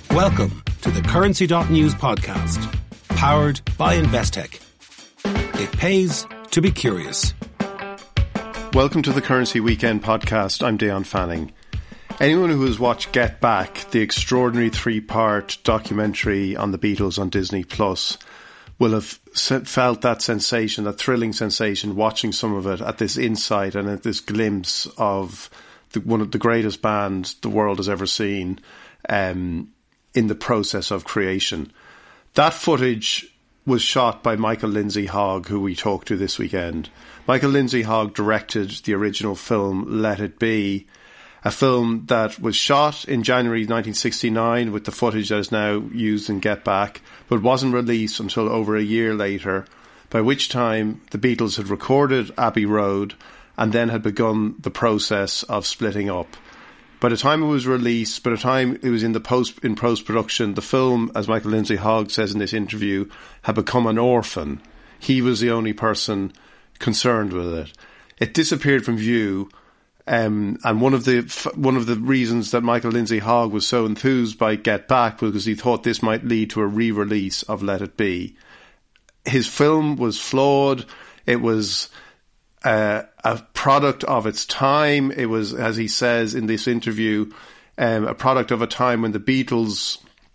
Welcome to the Currency.News podcast, powered by Investec. It pays to be curious. Welcome to the Currency Weekend podcast. I'm Dion Fanning. Anyone who has watched Get Back, the extraordinary three-part documentary on the Beatles on Disney Plus, will have felt that sensation, that thrilling sensation, watching some of it, at this insight and at this glimpse of one of the greatest bands the world has ever seen in the process of creation. That footage was shot by Michael Lindsay-Hogg, who we talked to this weekend. Michael Lindsay-Hogg directed the original film Let It Be, a film that was shot in January 1969 with the footage that is now used in Get Back, but wasn't released until over a year later, by which time the Beatles had recorded Abbey Road and then had begun the process of splitting up. By the time it was released, by the time it was in post-production, the film, as Michael Lindsay-Hogg says in this interview, had become an orphan. He was the only person concerned with it. It disappeared from view, and one of the reasons that Michael Lindsay-Hogg was so enthused by Get Back was because he thought this might lead to a re-release of Let It Be. His film was flawed. It was a product of its time. It was, as he says in this interview, a product of a time when the Beatles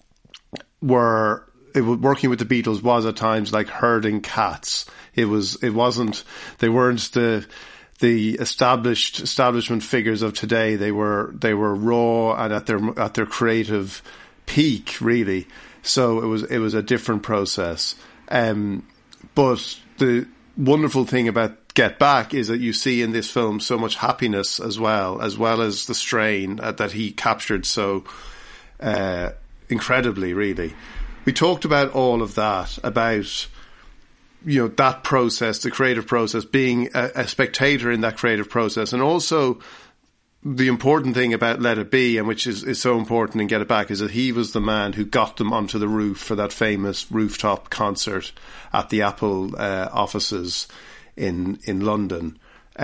working with the Beatles was at times like herding cats. They weren't the establishment figures of today. They were raw and at their creative peak, really. So it was a different process. But the wonderful thing about Get Back is that you see in this film so much happiness as well as the strain that he captured so incredibly, really. We talked about all of that, about that process, the creative process, being a spectator in that creative process, and also the important thing about Let It Be, and which is so important in Get It Back, is that he was the man who got them onto the roof for that famous rooftop concert at the Apple offices in London.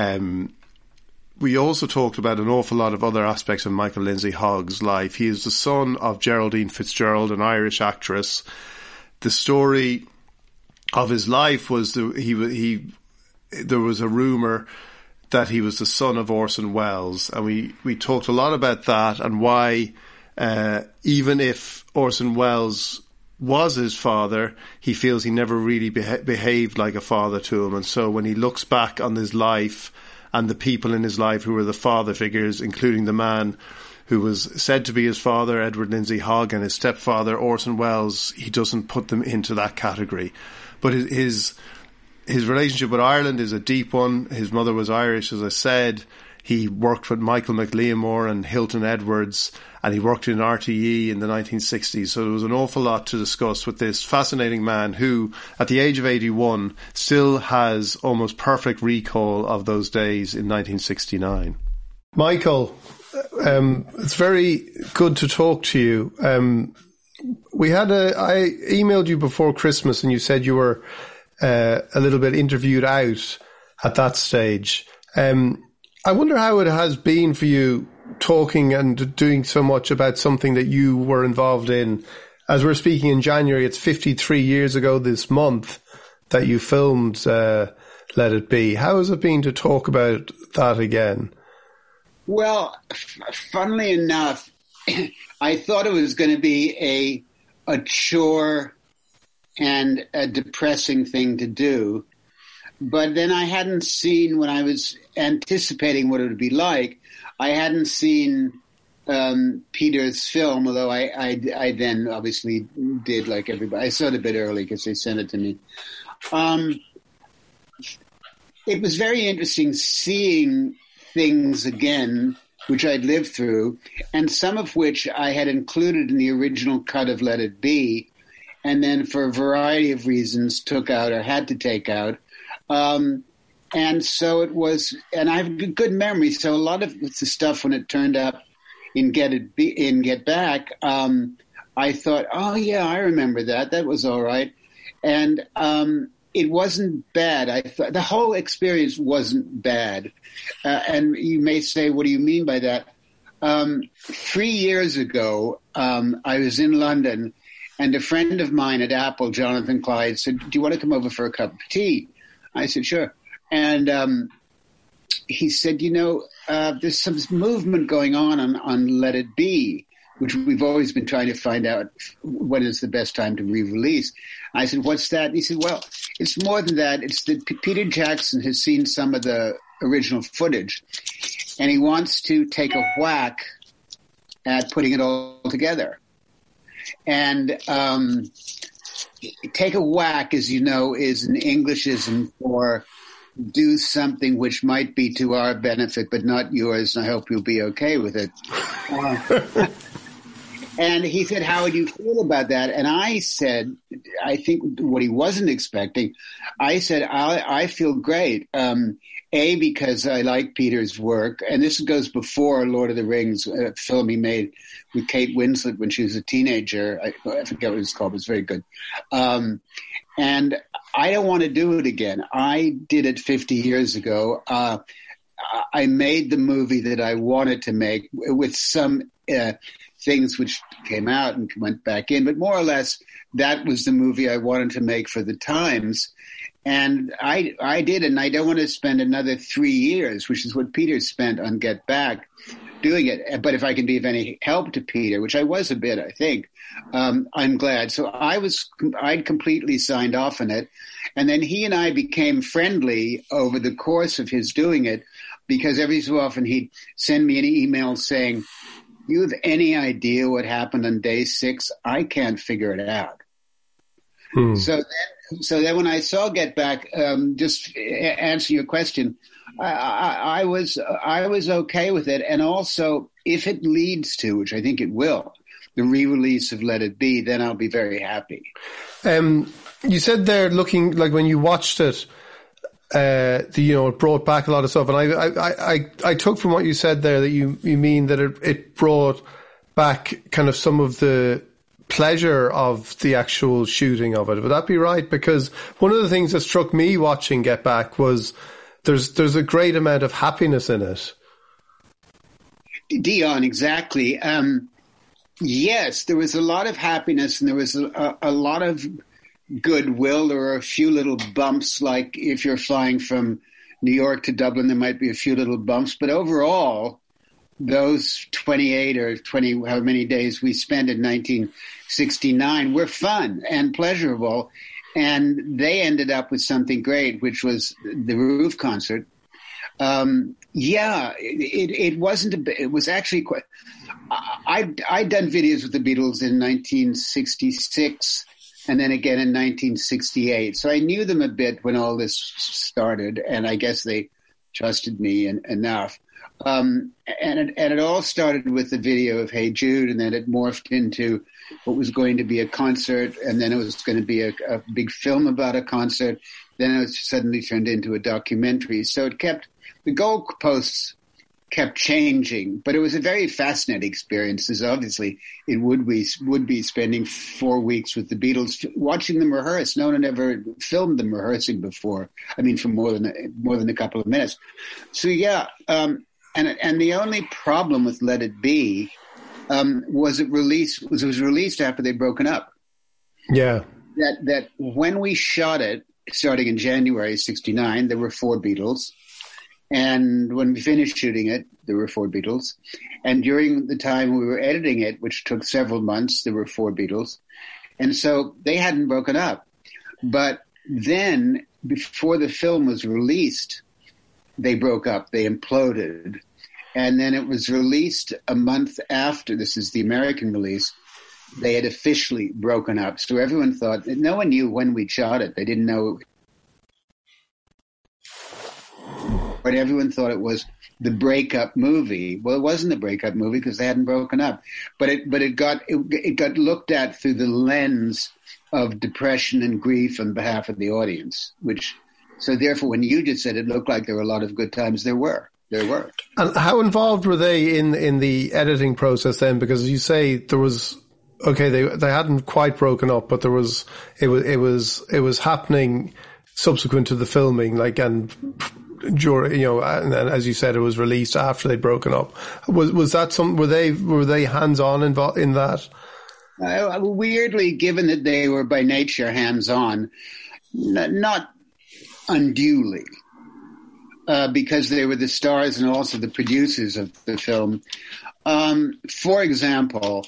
We also talked about an awful lot of other aspects of Michael Lindsay-Hogg's life. He is the son of Geraldine Fitzgerald, an Irish actress. The story of his life was there was a rumour that he was the son of Orson Welles, and we talked a lot about that and why even if Orson Welles was his father, he feels he never really behaved like a father to him. And so when he looks back on his life and the people in his life who were the father figures, including the man who was said to be his father, Edward Lindsay-Hogg, and his stepfather, Orson Welles, he doesn't put them into that category. But his relationship with Ireland is a deep one. His mother was Irish, as I said. He worked with Michael McLeamore and Hilton Edwards, and he worked in RTE in the 1960s. So there was an awful lot to discuss with this fascinating man who, at the age of 81, still has almost perfect recall of those days in 1969. Michael, it's very good to talk to you. I emailed you before Christmas, and you said you were a little bit interviewed out at that stage. I wonder how it has been for you talking and doing so much about something that you were involved in. As we're speaking in January, it's 53 years ago this month that you filmed Let It Be. How has it been to talk about that again? Well, funnily enough, I thought it was going to be a chore and a depressing thing to do. But then I hadn't seen, when I was anticipating what it would be like, I hadn't seen Peter's film, although I then obviously did, like everybody. I saw it a bit early because they sent it to me. It was very interesting seeing things again, which I'd lived through, and some of which I had included in the original cut of Let It Be, and then for a variety of reasons took out or had to take out. And so it was, and I have good memory. So a lot of the stuff when it turned up in Get Back, I thought, oh yeah, I remember that. That was all right. And it wasn't bad. I thought the whole experience wasn't bad. And you may say, what do you mean by that? 3 years ago, I was in London, and a friend of mine at Apple, Jonathan Clyde, said, "Do you want to come over for a cup of tea?" I said, "Sure." And he said, there's some movement going on Let It Be, which we've always been trying to find out when is the best time to re-release. I said, "What's that?" And he said, "Well, it's more than that. It's that Peter Jackson has seen some of the original footage, and he wants to take a whack at putting it all together." And take a whack, as you know, is an Englishism for do something which might be to our benefit, but not yours, and I hope you'll be okay with it. And he said, "How would you feel about that?" And I said, I think what he wasn't expecting, I said, I feel great. Because I like Peter's work, and this goes before Lord of the Rings, a film he made with Kate Winslet when she was a teenager. I forget what it was called, but it's very good. And I don't want to do it again. I did it 50 years ago. I made the movie that I wanted to make with some things which came out and went back in, but more or less that was the movie I wanted to make for the times. And I did, and I don't want to spend another 3 years, which is what Peter spent on Get Back, doing it. But if I can be of any help to Peter, which I was a bit, I think, I'm glad. So I'd completely signed off on it. And then he and I became friendly over the course of his doing it, because every so often he'd send me an email saying, "You have any idea what happened on day 6? I can't figure it out." So then when I saw Get Back, just answer your question, I was okay with it. And also, if it leads to, which I think it will, the re-release of Let It Be, then I'll be very happy. You said there, looking like when you watched it, it brought back a lot of stuff. And I took from what you said there that you mean that it brought back kind of some of the pleasure of the actual shooting of it. Would that be right? Because one of the things that struck me watching Get Back was there's a great amount of happiness in it. Dion, exactly. Yes, there was a lot of happiness, and there was a lot of goodwill. There were a few little bumps, like if you're flying from New York to Dublin, there might be a few little bumps. But overall, those 28 or 20, however many days we spent in 1969 were fun and pleasurable. And they ended up with something great, which was the Roof concert. It wasn't, it was actually quite, I'd done videos with the Beatles in 1966 and then again in 1968. So I knew them a bit when all this started, and I guess they trusted me enough. And it all started with the video of Hey Jude, and then it morphed into what was going to be a concert, and then it was going to be a big film about a concert. Then it suddenly turned into a documentary. So the goalposts kept changing, but it was a very fascinating experience, as obviously it would be spending 4 weeks with the Beatles, watching them rehearse. No one had ever filmed them rehearsing before. I mean, for more than a couple of minutes. So yeah, and the only problem with Let It Be was it was released after they'd broken up. Yeah, that when we shot it, starting in January '69, there were 4 Beatles. And when we finished shooting it, there were 4 Beatles. And during the time we were editing it, which took several months, there were 4 Beatles. And so they hadn't broken up. But then, before the film was released, they broke up. They imploded. And then it was released a month after, this is the American release, they had officially broken up. So everyone thought, no one knew when we shot it. They didn't know. But everyone thought it was the breakup movie. Well, it wasn't the breakup movie because they hadn't broken up. But it got looked at through the lens of depression and grief on behalf of the audience. So therefore, when you just said it looked like there were a lot of good times, there were. And how involved were they in the editing process then? Because you say there was, okay, they hadn't quite broken up, but it was happening subsequent to the filming, and during, and then, as you said, it was released after they'd broken up. Was that were they hands-on involved in that? Weirdly, given that they were by nature hands-on, not unduly, because they were the stars and also the producers of the film. For example,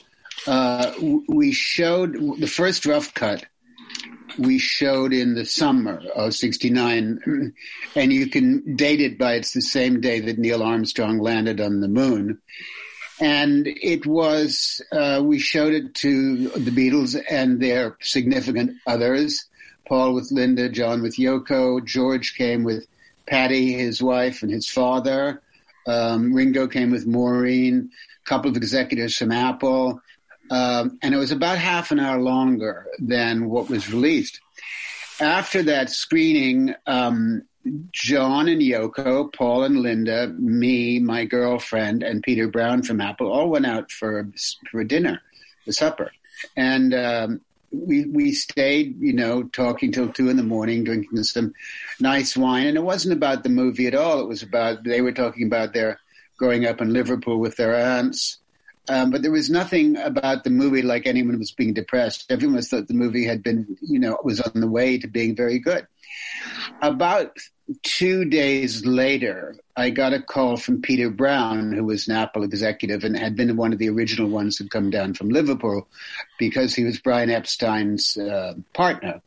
we showed the first rough cut. We showed in the summer of '69, and you can date it by it's the same day that Neil Armstrong landed on the moon. And it was, we showed it to the Beatles and their significant others, Paul with Linda, John with Yoko, George came with Patty, his wife, and his father. Ringo came with Maureen, a couple of executives from Apple. And it was about half an hour longer than what was released. After that screening, John and Yoko, Paul and Linda, me, my girlfriend, and Peter Brown from Apple all went out for a dinner, a supper. And we stayed, talking till 2 a.m, drinking some nice wine. And it wasn't about the movie at all. It was about, they were talking about their growing up in Liverpool with their aunts. But there was nothing about the movie like anyone was being depressed. Everyone thought the movie had been, was on the way to being very good. About 2 days later, I got a call from Peter Brown, who was an Apple executive and had been one of the original ones who'd come down from Liverpool because he was Brian Epstein's partner.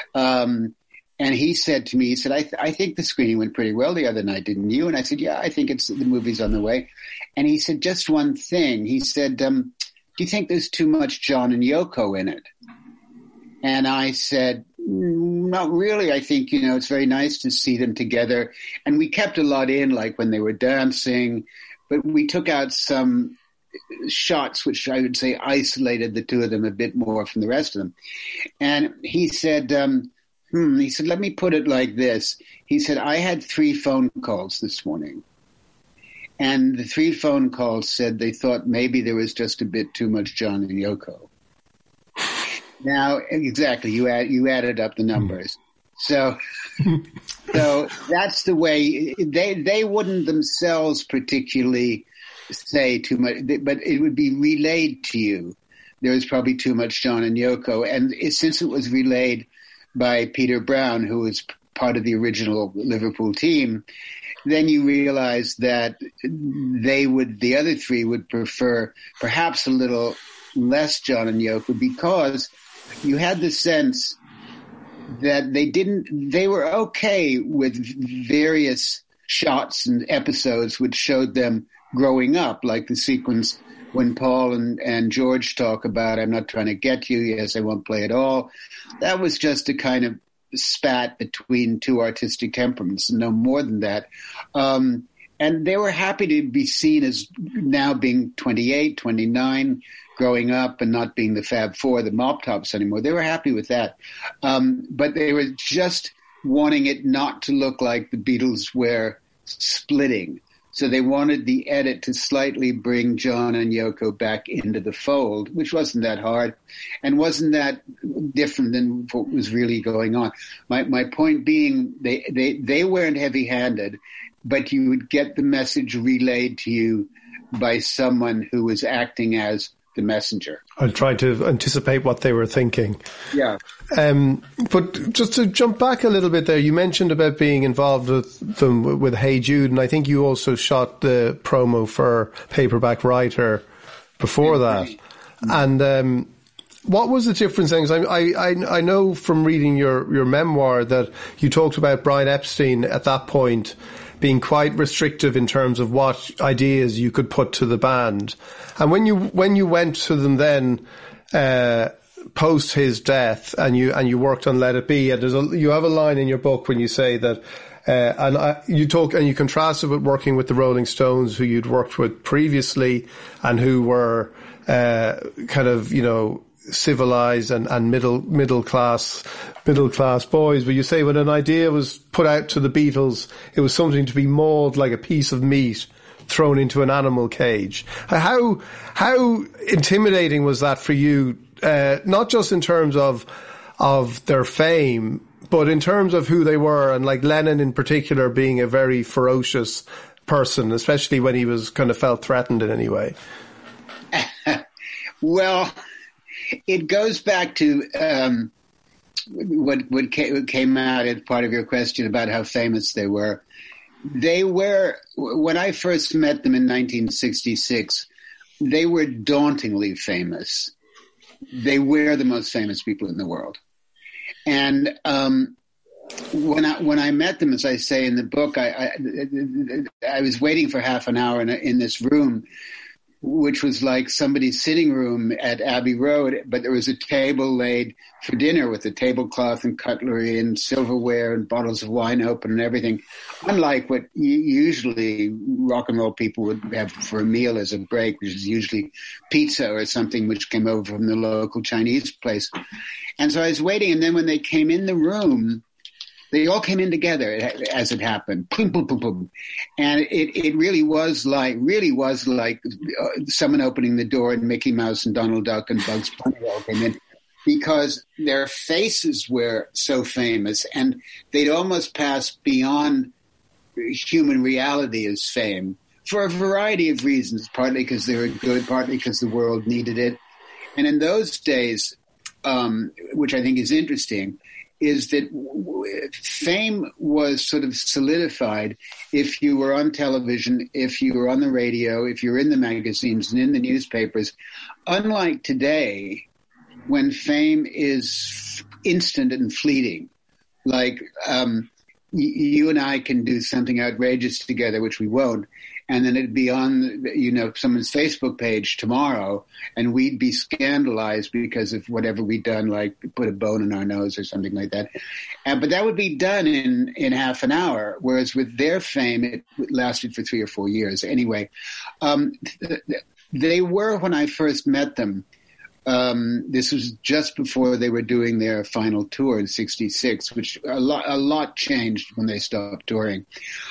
And he said to me, I think the screening went pretty well the other night, didn't you? And I said, yeah, I think the movie's on the way. And he said, just one thing. He said, do you think there's too much John and Yoko in it? And I said, not really. I think, it's very nice to see them together. And we kept a lot in, like when they were dancing, but we took out some shots, which I would say isolated the two of them a bit more from the rest of them. And he said, let me put it like this. He said, I had 3 phone calls this morning. And the 3 phone calls said they thought maybe there was just a bit too much John and Yoko. Now, exactly, you added up the numbers. So that's the way they wouldn't themselves particularly say too much, but it would be relayed to you. There was probably too much John and Yoko. And since it was relayed by Peter Brown, who was part of the original Liverpool team, then you realize that the other 3 would prefer perhaps a little less John and Yoko, because you had the sense that they were okay with various shots and episodes which showed them growing up, like the sequence when Paul and George talk about, I'm not trying to get you, yes, I won't play at all. That was just a kind of spat between 2 artistic temperaments, no more than that. And they were happy to be seen as now being 28, 29, growing up and not being the Fab Four, the Mop Tops anymore. They were happy with that. But they were just wanting it not to look like the Beatles were splitting. So they wanted the edit to slightly bring John and Yoko back into the fold, which wasn't that hard and wasn't that different than what was really going on. My point being, they weren't heavy-handed, but you would get the message relayed to you by someone who was acting as the messenger. I'll try to anticipate what they were thinking. Yeah. But just to jump back a little bit there, you mentioned about being involved with them with Hey Jude, and I think you also shot the promo for Paperback Writer before that. And what was the difference then? 'Cause I know from reading your memoir that you talked about Brian Epstein at that point being quite restrictive in terms of what ideas you could put to the band. And when you went to them then post his death and you worked on Let It Be, and you have a line in your book when you say that you contrast it with working with the Rolling Stones, who you'd worked with previously and who were kind of, civilized and middle class boys. But you say when an idea was put out to the Beatles, it was something to be mauled like a piece of meat thrown into an animal cage. How intimidating was that for you? Not just in terms of their fame, But in terms of who they were, and like Lennon in particular being a very ferocious person, especially when he was kind of felt threatened in any way. Well, it goes back to what came out as part of your question about how famous they were. They were, when I first met them in 1966, they were dauntingly famous. They were the most famous people in the world. And when I met them, as I say in the book, I was waiting for half an hour in this room, which was like somebody's sitting room at Abbey Road, but there was a table laid for dinner with a tablecloth and cutlery and silverware and bottles of wine open and everything, unlike what usually rock and roll people would have for a meal as a break, which is usually pizza or something which came over from the local Chinese place. And so I was waiting, and then when they came in the room, they all came in together as it happened. Boom, boom, boom, boom. And it really was like someone opening the door and Mickey Mouse and Donald Duck and Bugs Bunny all came in, because their faces were so famous and they'd almost passed beyond human reality as fame for a variety of reasons, partly because they were good, partly because the world needed it. And in those days, which I think is interesting, is that fame was sort of solidified if you were on television, if you were on the radio, if you were in the magazines and in the newspapers. Unlike today, when fame is instant and fleeting, like you and I can do something outrageous together, which we won't, and then it'd be on, someone's Facebook page tomorrow, and we'd be scandalized because of whatever we'd done, like put a bone in our nose or something like that. But that would be done in half an hour, whereas with their fame, it lasted for 3 or 4 years. Anyway, they were, when I first met them, this was just before they were doing their final tour in '66, which a lot changed when they stopped touring.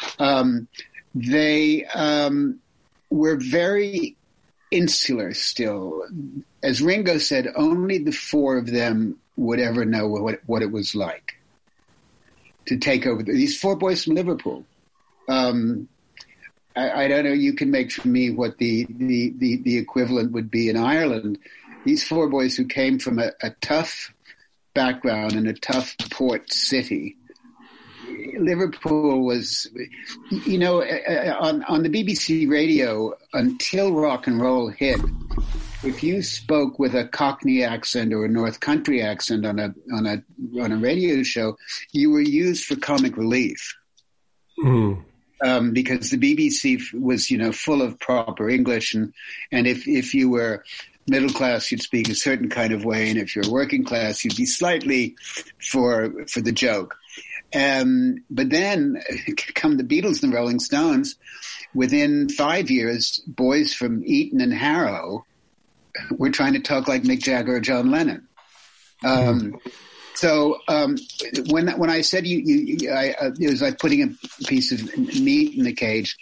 They were very insular still. As Ringo said, only the four of them would ever know what it was like to take over. These four boys from Liverpool. I don't know, you can make for me what the equivalent would be in Ireland. These four boys who came from a tough background in a tough port city. Liverpool was, on the BBC radio, until rock and roll hit, if you spoke with a Cockney accent or a North Country accent on a radio show, you were used for comic relief. Because the BBC was, full of proper English, and if you were middle class, you'd speak a certain kind of way, and if you're working class, you'd be slightly for the joke. But then come the Beatles and the Rolling Stones. Within 5 years, boys from Eton and Harrow were trying to talk like Mick Jagger or John Lennon. So when I said it was like putting a piece of meat in the cage.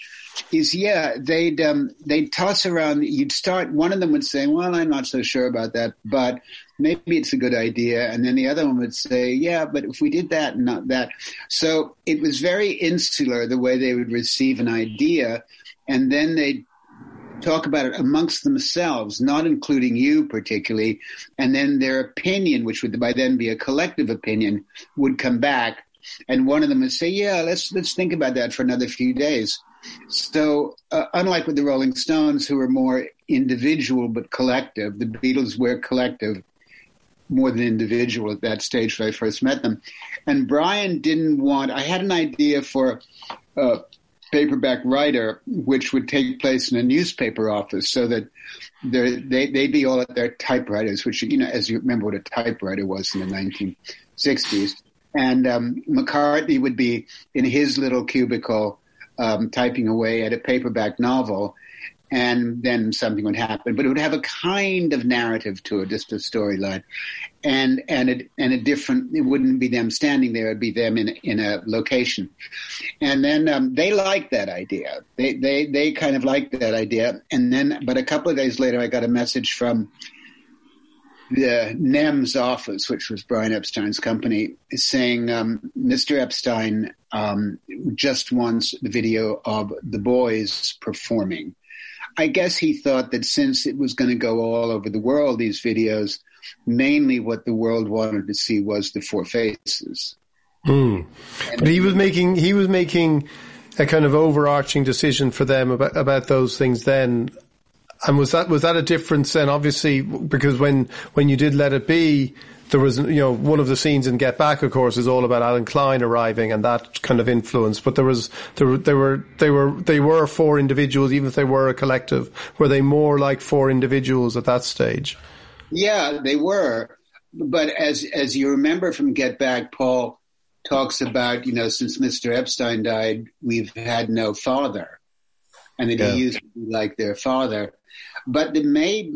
They'd toss around. You'd start. One of them would say, "Well, I'm not so sure about that, but maybe it's a good idea." And then the other one would say, "Yeah, but if we did that and not that." So it was very insular the way they would receive an idea, and then they'd talk about it amongst themselves, not including you particularly, and then their opinion, which would by then be a collective opinion, would come back, and one of them would say, "Yeah, let's think about that for another few days." So unlike with the Rolling Stones, who were more individual but collective, the Beatles were collective more than individual at that stage when I first met them. And Brian didn't want – I had an idea for a paperback writer which would take place in a newspaper office so that they'd be all at their typewriters, which, as you remember what a typewriter was in the 1960s. And McCartney would be in his little cubicle typing away at a paperback novel, and then something would happen. But it would have a kind of narrative to it, just a storyline, and a different. It wouldn't be them standing there; it'd be them in a location. And then they liked that idea. They kind of liked that idea. And then, but a couple of days later, I got a message from the NEMS office, which was Brian Epstein's company, is saying Mr. Epstein just wants the video of the boys performing. I guess he thought that since it was going to go all over the world, these videos, mainly what the world wanted to see was the Four Faces. Mm. But he was making a kind of overarching decision for them about those things then. And was that a difference then? Obviously, because when you did Let It Be, there was, one of the scenes in Get Back, of course, is all about Alan Klein arriving and that kind of influence. But they were four individuals, even if they were a collective. Were they more like four individuals at that stage? Yeah, they were. But as you remember from Get Back, Paul talks about, since Mr. Epstein died, we've had no father. And that he used to be like their father. But the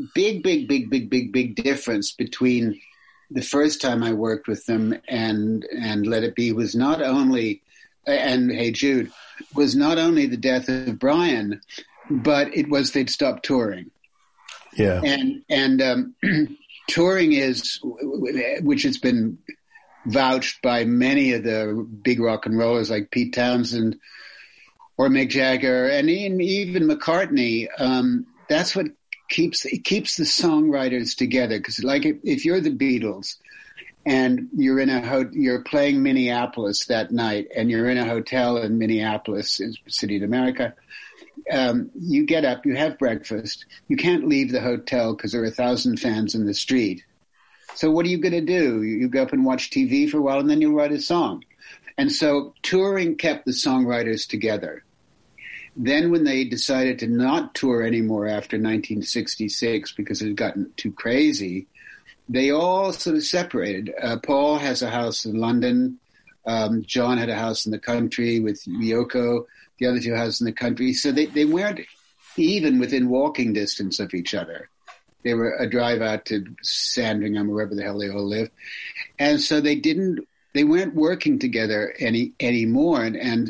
big difference between the first time I worked with them and Let It Be was not only, and Hey Jude, was not only the death of Brian, but it was they'd stopped touring. Yeah. And touring is, which has been vouched by many of the big rock and rollers like Pete Townsend or Mick Jagger and even McCartney, that's what keeps the songwriters together. Because like if you're the Beatles and you're playing Minneapolis that night and you're in a hotel in Minneapolis, city of America, you get up, you have breakfast, you can't leave the hotel because there are 1,000 fans in the street. So what are you going to do? You go up and watch TV for a while and then you write a song. And so touring kept the songwriters together. Then when they decided to not tour anymore after 1966 because it had gotten too crazy, they all sort of separated. Paul has a house in London. John had a house in the country with Yoko. The other two houses in the country. So they weren't even within walking distance of each other. They were a drive out to Sandringham or wherever the hell they all live. And so they weren't working together anymore. And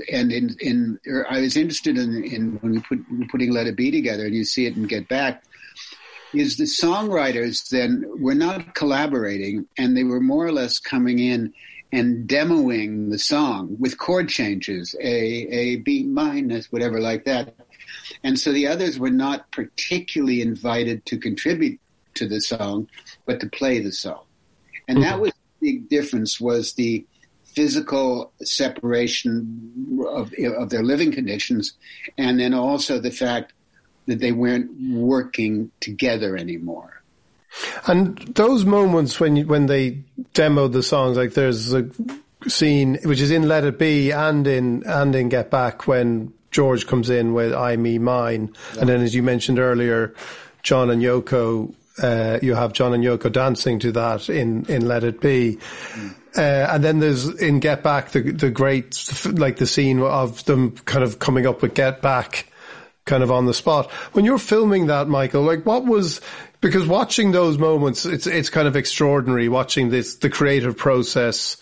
I was interested in when we're putting Let It Be together, and you see it in Get Back, is the songwriters then were not collaborating, and they were more or less coming in and demoing the song with chord changes, A, B minus, whatever like that. And so the others were not particularly invited to contribute to the song, but to play the song. And that was big difference, was the physical separation of their living conditions, and then also the fact that they weren't working together anymore. And those moments when they demoed the songs, like there's a scene which is in Let It Be and in Get Back when George comes in with I, Me, Mine, and then as you mentioned earlier, John and Yoko. You have John and Yoko dancing to that in Let It Be. And then there's in Get Back, the great, like the scene of them kind of coming up with Get Back kind of on the spot. When you're filming that, Michael, like because watching those moments, it's kind of extraordinary watching the creative process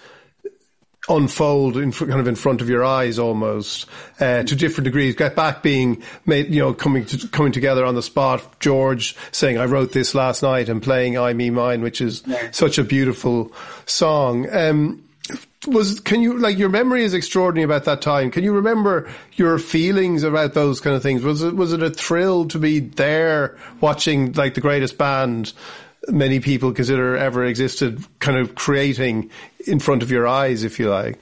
unfold in front of your eyes almost, to different degrees. Get Back being made, coming together on the spot. George saying, I wrote this last night, and playing I, Me, Mine, which is such a beautiful song. Your memory is extraordinary about that time. Can you remember your feelings about those kind of things? Was it a thrill to be there watching like the greatest band many people consider ever existed kind of creating in front of your eyes, if you like?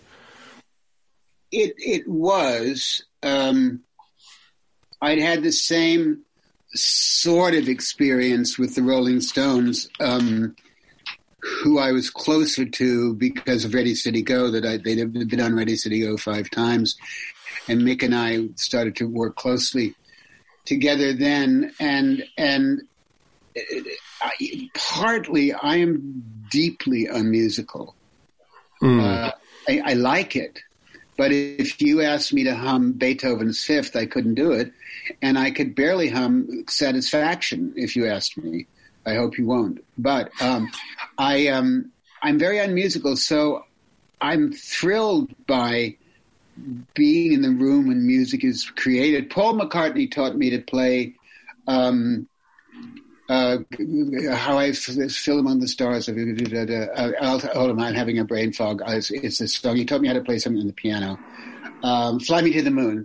It was. I'd had the same sort of experience with the Rolling Stones, who I was closer to because of Ready, Steady, Go, they'd been on Ready, Steady, Go 5 times. And Mick and I started to work closely together then. And partly I am deeply unmusical. I like it, but if you asked me to hum Beethoven's Fifth, I couldn't do it, and I could barely hum Satisfaction if you asked me. I hope you won't. But I'm very unmusical, so I'm thrilled by being in the room when music is created. Paul McCartney taught me to play How I Feel Among the Stars. I'm having a brain fog. It's a song. He taught me how to play something on the piano. Fly Me to the Moon,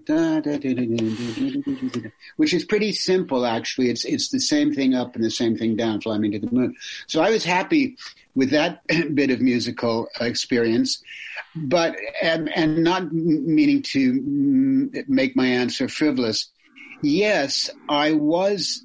which is pretty simple, actually. It's the same thing up and the same thing down, Fly Me to the Moon. So I was happy with that bit of musical experience, but and not meaning to make my answer frivolous. Yes, I was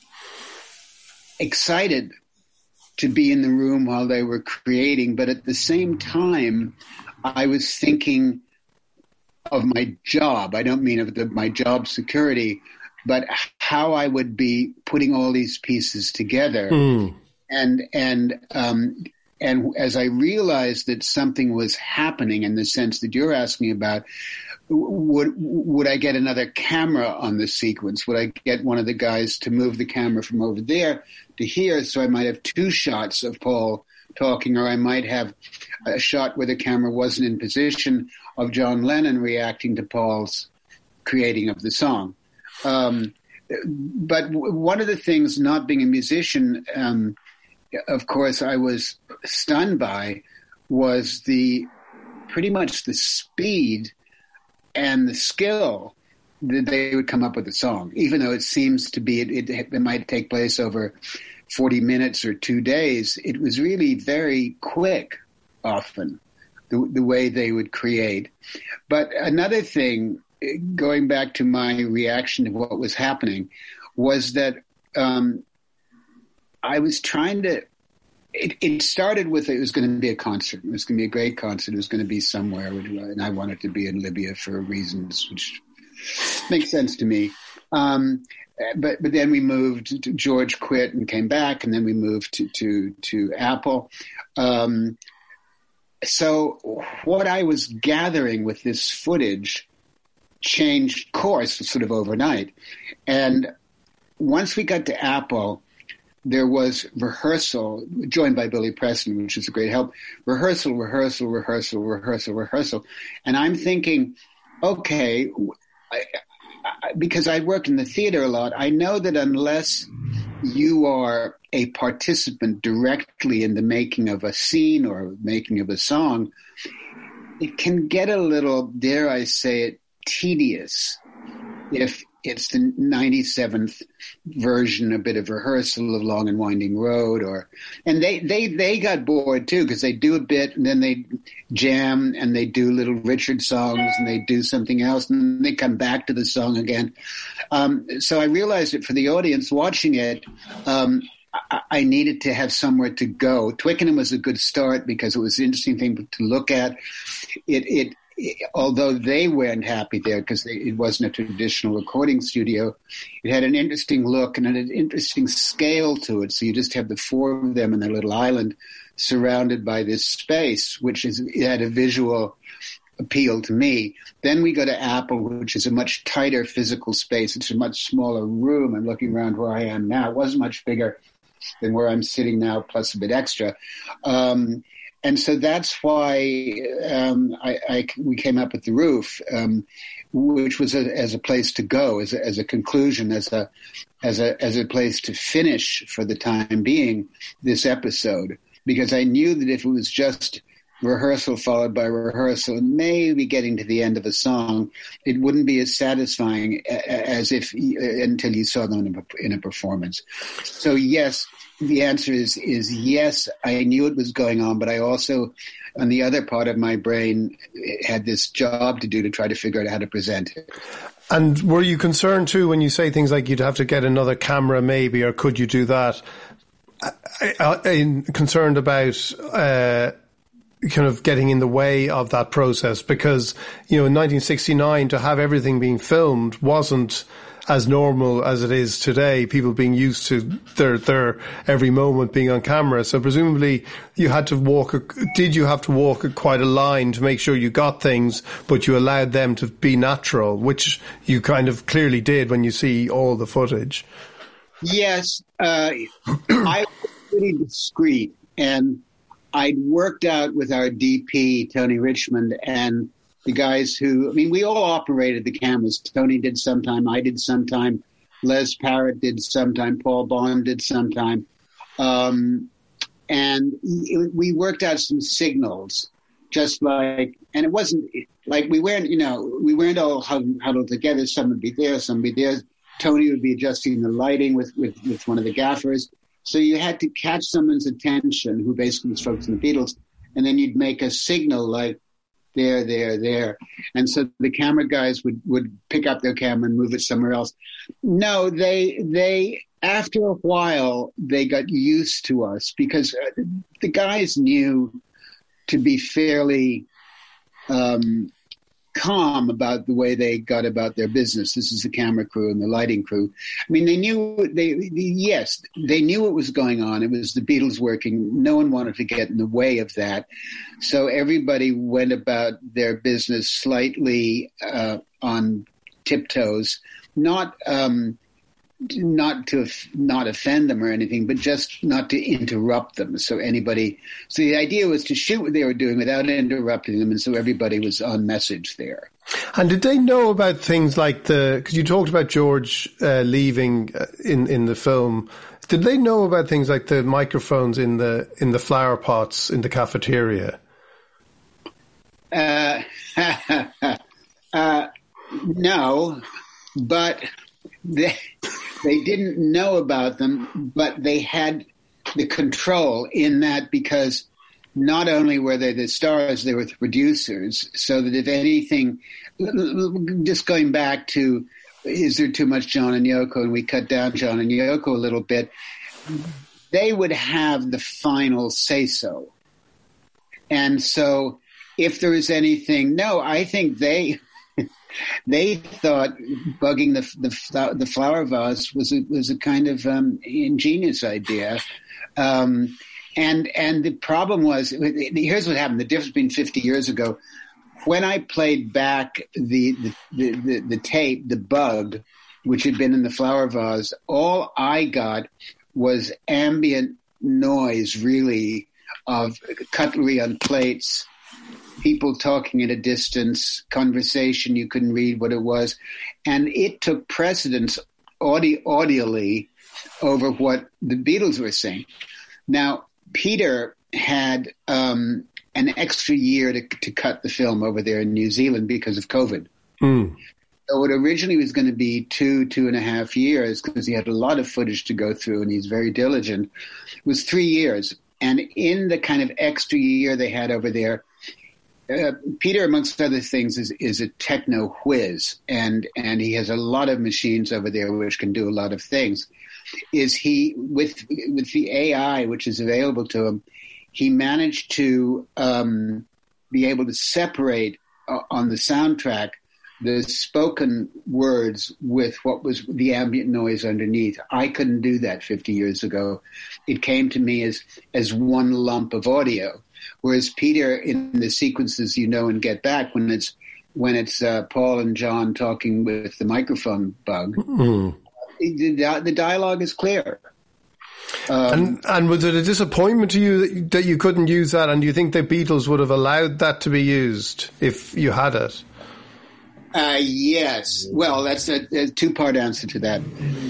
excited to be in the room while they were creating, but at the same time, I was thinking of my job. I don't mean of my job security, but how I would be putting all these pieces together. And as I realized that something was happening in the sense that you're asking about, would I get another camera on the sequence? Would I get one of the guys to move the camera from over there to here, so I might have two shots of Paul talking, or I might have a shot where the camera wasn't in position of John Lennon reacting to Paul's creating of the song. But one of the things, not being a musician, of course, I was stunned by was pretty much the speed and the skill that they would come up with a song, even though it seems to be, it might take place over 40 minutes or 2 days. It was really very quick, often, the way they would create. But another thing, going back to my reaction to what was happening, was that I was trying to, it started with, it was going to be a concert. It was going to be a great concert. It was going to be somewhere, and I wanted to be in Libya for reasons which makes sense to me. But then we moved. George quit and came back, and then we moved to Apple. So what I was gathering with this footage changed course sort of overnight. And once we got to Apple, there was rehearsal, joined by Billy Preston, which was a great help. Rehearsal. And I'm thinking, okay, because I worked in the theater a lot, I know that unless you are a participant directly in the making of a scene or making of a song, it can get a little, dare I say it, tedious if it's the 97th version, a bit of rehearsal of Long and Winding Road, and they got bored too, because they do a bit and then they jam and they do little Richard songs and they do something else and then they come back to the song again. So I realized that for the audience watching it, I needed to have somewhere to go. Twickenham was a good start because it was an interesting thing to look at. Although they weren't happy there because it wasn't a traditional recording studio, it had an interesting look and an interesting scale to it. So you just have the four of them in their little island surrounded by this space, it had a visual appeal to me. Then we go to Apple, which is a much tighter physical space. It's a much smaller room. I'm looking around where I am now. It wasn't much bigger than where I'm sitting now, plus a bit extra. And so that's why we came up with The Roof, which was as a place to go, as a conclusion, as a place to finish for the time being this episode, because I knew that if it was just rehearsal followed by rehearsal and maybe getting to the end of a song, it wouldn't be as satisfying as until you saw them in a performance. So yes. The answer is yes, I knew it was going on, but I also, on the other part of my brain, had this job to do to try to figure out how to present it. And were you concerned too when you say things like you'd have to get another camera maybe, or could you do that? I'm concerned about kind of getting in the way of that process because, in 1969 to have everything being filmed wasn't as normal as it is today, people being used to their every moment being on camera. So presumably you had to did you have to walk quite a line to make sure you got things, but you allowed them to be natural, which you kind of clearly did when you see all the footage? Yes. I was pretty discreet, and I'd worked out with our DP, Tony Richmond, and the guys we all operated the cameras. Tony did sometime, I did sometime. Les Parrott did sometime, Paul Bond did sometime. And we worked out some signals, just like, and it wasn't like we weren't all huddled together. Some would be there, some would be there. Tony would be adjusting the lighting with one of the gaffers. So you had to catch someone's attention, who basically was focused on the Beatles, and then you'd make a signal like, there. And so the camera guys would pick up their camera and move it somewhere else. No, they after a while, they got used to us because the guys knew to be fairly calm about the way they got about their business. This is the camera crew and the lighting crew. I mean, they knew what was going on. It was the Beatles working. No one wanted to get in the way of that. So everybody went about their business slightly on tiptoes, not to not offend them or anything, but just not to interrupt them. So the idea was to shoot what they were doing without interrupting them, and so everybody was on message there. And did they know about things like because you talked about George leaving in the film, did they know about things like the microphones in the flower pots in the cafeteria? No, but they didn't know about them, but they had the control in that, because not only were they the stars, they were the producers, so that if anything, just going back to, is there too much John and Yoko, and we cut down John and Yoko a little bit, they would have the final say-so. And so if there was anything, I think they thought bugging the flower vase was a kind of ingenious idea, and the problem was, here's what happened. The difference between 50 years ago, when I played back the tape, the bug, which had been in the flower vase, all I got was ambient noise, really, of cutlery on plates, people talking at a distance, conversation, you couldn't read what it was. And it took precedence audially over what the Beatles were saying. Now, Peter had an extra year to cut the film over there in New Zealand because of COVID. Mm. So it originally was going to be 2.5 years, because he had a lot of footage to go through and he's very diligent. It was 3 years. And in the kind of extra year they had over there, Peter, amongst other things, is a techno whiz, and he has a lot of machines over there which can do a lot of things. Is he, with the AI which is available to him, he managed to be able to separate on the soundtrack the spoken words with what was the ambient noise underneath. I couldn't do that 50 years ago. It came to me as one lump of audio. Whereas Peter, in the sequences, in Get Back, when it's Paul and John talking with the microphone bug, the dialogue is clear. And was it a disappointment to you that you couldn't use that? And do you think the Beatles would have allowed that to be used if you had it? Yes. Well, that's a two-part answer to that.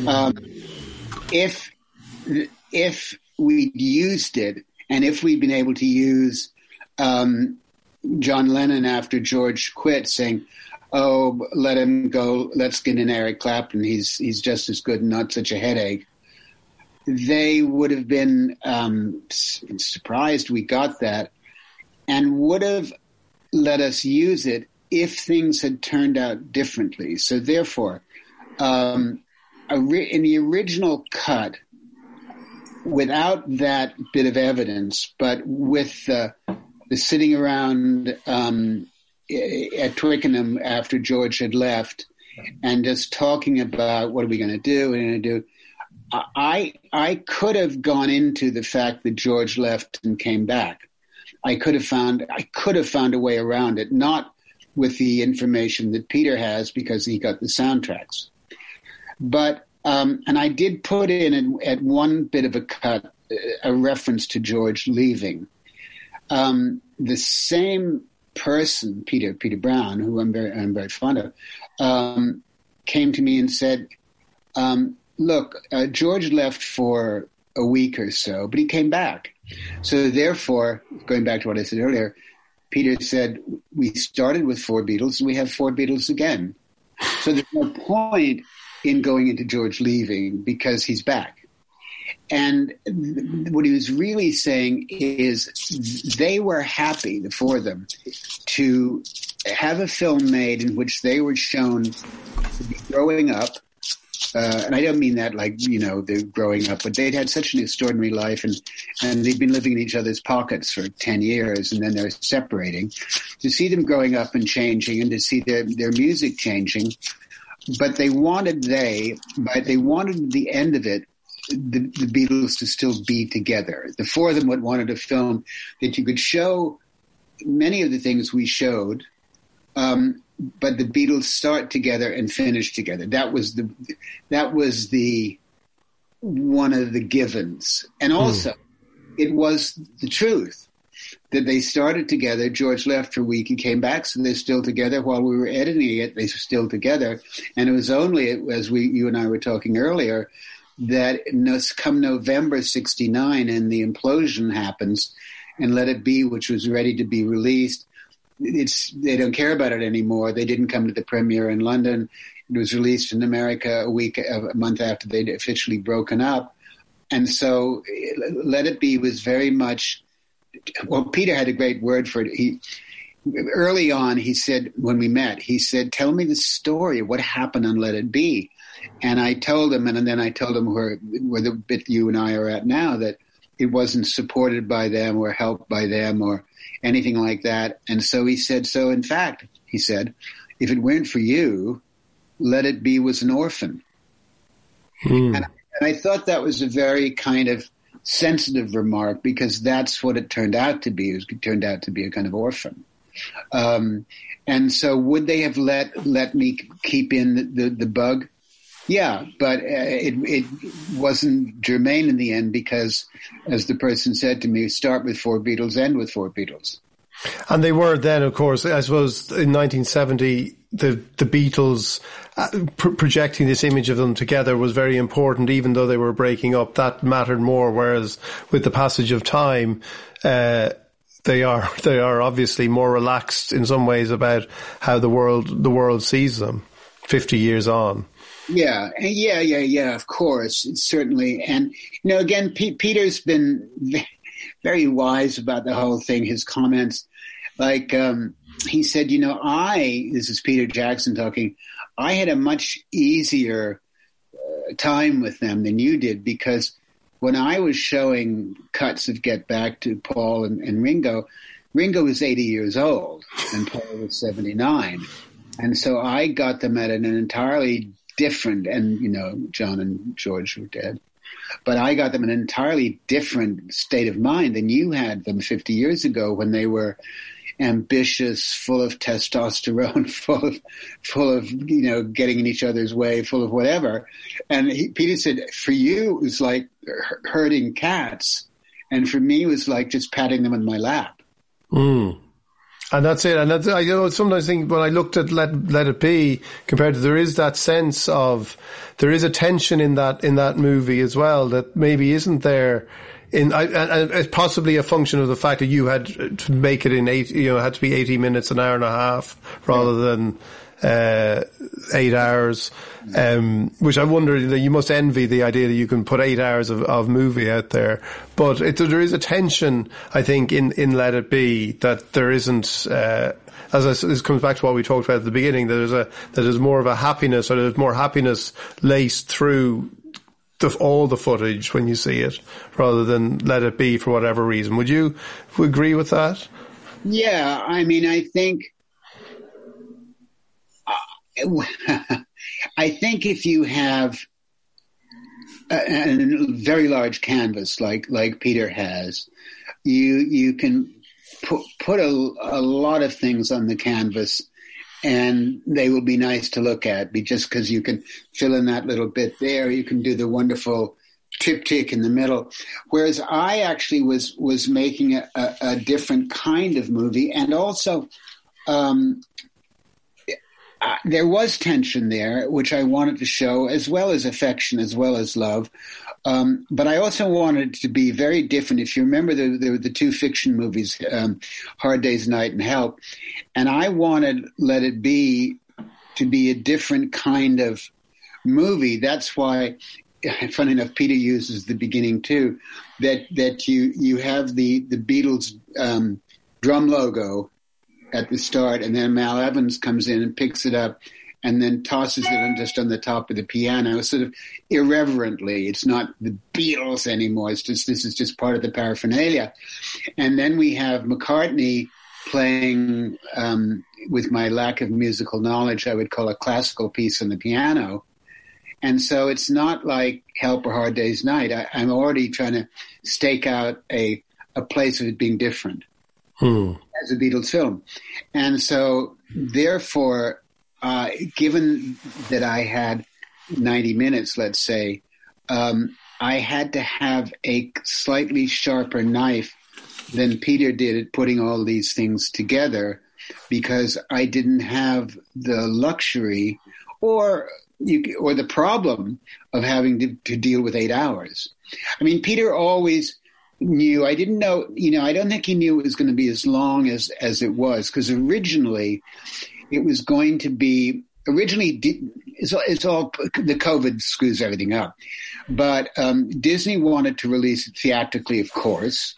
If we'd used it, and if we'd been able to use John Lennon after George quit saying, "Oh, let him go, let's get in Eric Clapton, he's just as good and not such a headache," they would have been surprised we got that, and would have let us use it if things had turned out differently. So therefore, in the original cut, without that bit of evidence, but with the sitting around at Twickenham after George had left and just talking about what are we going to do, I could have gone into the fact that George left and came back. I could have found a way around it, not with the information that Peter has because he got the soundtracks, but. And I did put in at one bit of a cut a reference to George leaving. The same person, Peter Brown, who I'm very fond of, came to me and said, Look, George left for a week or so, but he came back. So therefore, going back to what I said earlier, Peter said, we started with 4 Beatles and we have 4 Beatles again. So there's no point in going into George leaving because he's back. And what he was really saying is they were happy, the 4 of them, to have a film made in which they were shown to be growing up. And I don't mean that like, they're growing up, but they'd had such an extraordinary life and they'd been living in each other's pockets for 10 years and then they're separating. To see them growing up and changing and to see their music changing. But they wanted the end of it, the Beatles to still be together. The 4 of them wanted a film that you could show many of the things we showed, but the Beatles start together and finish together. That was the one of the givens. And also, it was the truth that they started together. George left for a week. He came back, so they're still together. While we were editing it, they were still together. And it was only, as you and I were talking earlier, that come November 1969 and the implosion happens and Let It Be, which was ready to be released, they don't care about it anymore. They didn't come to the premiere in London. It was released in America a month after they'd officially broken up. And so Let It Be was very much, well, Peter had a great word for it. Early on, he said, when we met, he said, tell me the story of what happened on Let It Be. And I told him, and then I told him where the bit you and I are at now, that it wasn't supported by them or helped by them or anything like that. And so he said, so in fact, he said, if it weren't for you, Let It Be was an orphan. And I thought that was a very kind of sensitive remark because that's what it turned out to be. It turned out to be a kind of orphan. And so would they have let me keep in the bug? Yeah, but it wasn't germane in the end because, as the person said to me, start with 4 Beatles, end with 4 Beatles. And they were then, of course, I suppose, in 1970, the Beatles projecting this image of them together was very important, even though they were breaking up. That mattered more, whereas with the passage of time, they are obviously more relaxed in some ways about how the world sees them 50 years on. Yeah, of course, certainly. And, again, Peter's been very wise about the whole thing, his comments. Like, he said, this is Peter Jackson talking, I had a much easier time with them than you did because when I was showing cuts of Get Back to Paul and Ringo was 80 years old and Paul was 79. And so I got them at an entirely different, and, John and George were dead, but I got them in an entirely different state of mind than you had them 50 years ago when they were ambitious, full of testosterone, full of, getting in each other's way, full of whatever. And Peter said, for you, it was like herding cats. And for me, it was like just patting them in my lap. And that's it. And that's, I sometimes think when I looked at Let It Be compared to, there is that sense of, there is a tension in that movie as well that maybe isn't there and it's possibly a function of the fact that you had to make it in had to be 80 minutes, an hour and a half rather than 8 hours, which I wonder, you must envy the idea that you can put 8 hours of movie out there. But there is a tension, I think, in Let It Be that there isn't, this comes back to what we talked about at the beginning, that there's more of a happiness, or there's more happiness laced through all the footage when you see it, rather than Let It Be for whatever reason. Would you agree with that? Yeah, I mean, I think if you have a very large canvas like Peter has, you can put a lot of things on the canvas and they will be nice to look at, just because you can fill in that little bit there. You can do the wonderful triptych in the middle. Whereas I actually was making a different kind of movie, and also there was tension there, which I wanted to show, as well as affection, as well as love. But I also wanted it to be very different. If you remember the two fiction movies, Hard Day's Night and Help, and I wanted Let It Be to be a different kind of movie. That's why, funny enough, Peter uses the beginning too, that you have the Beatles drum logo at the start, and then Mal Evans comes in and picks it up and then tosses it just on the top of the piano, sort of irreverently. It's not the Beatles anymore. This is just part of the paraphernalia. And then we have McCartney playing, with my lack of musical knowledge, I would call a classical piece on the piano. And so it's not like Help or Hard Day's Night. I'm already trying to stake out a place of it being different as a Beatles film. And so, therefore, given that I had 90 minutes, let's say, I had to have a slightly sharper knife than Peter did at putting all these things together, because I didn't have the luxury or the problem of having to deal with 8 hours. I mean, Peter always knew. I didn't know. I don't think he knew it was going to be as long as it was, because originally it was going to be. It's all the COVID screws everything up, but Disney wanted to release it theatrically, of course,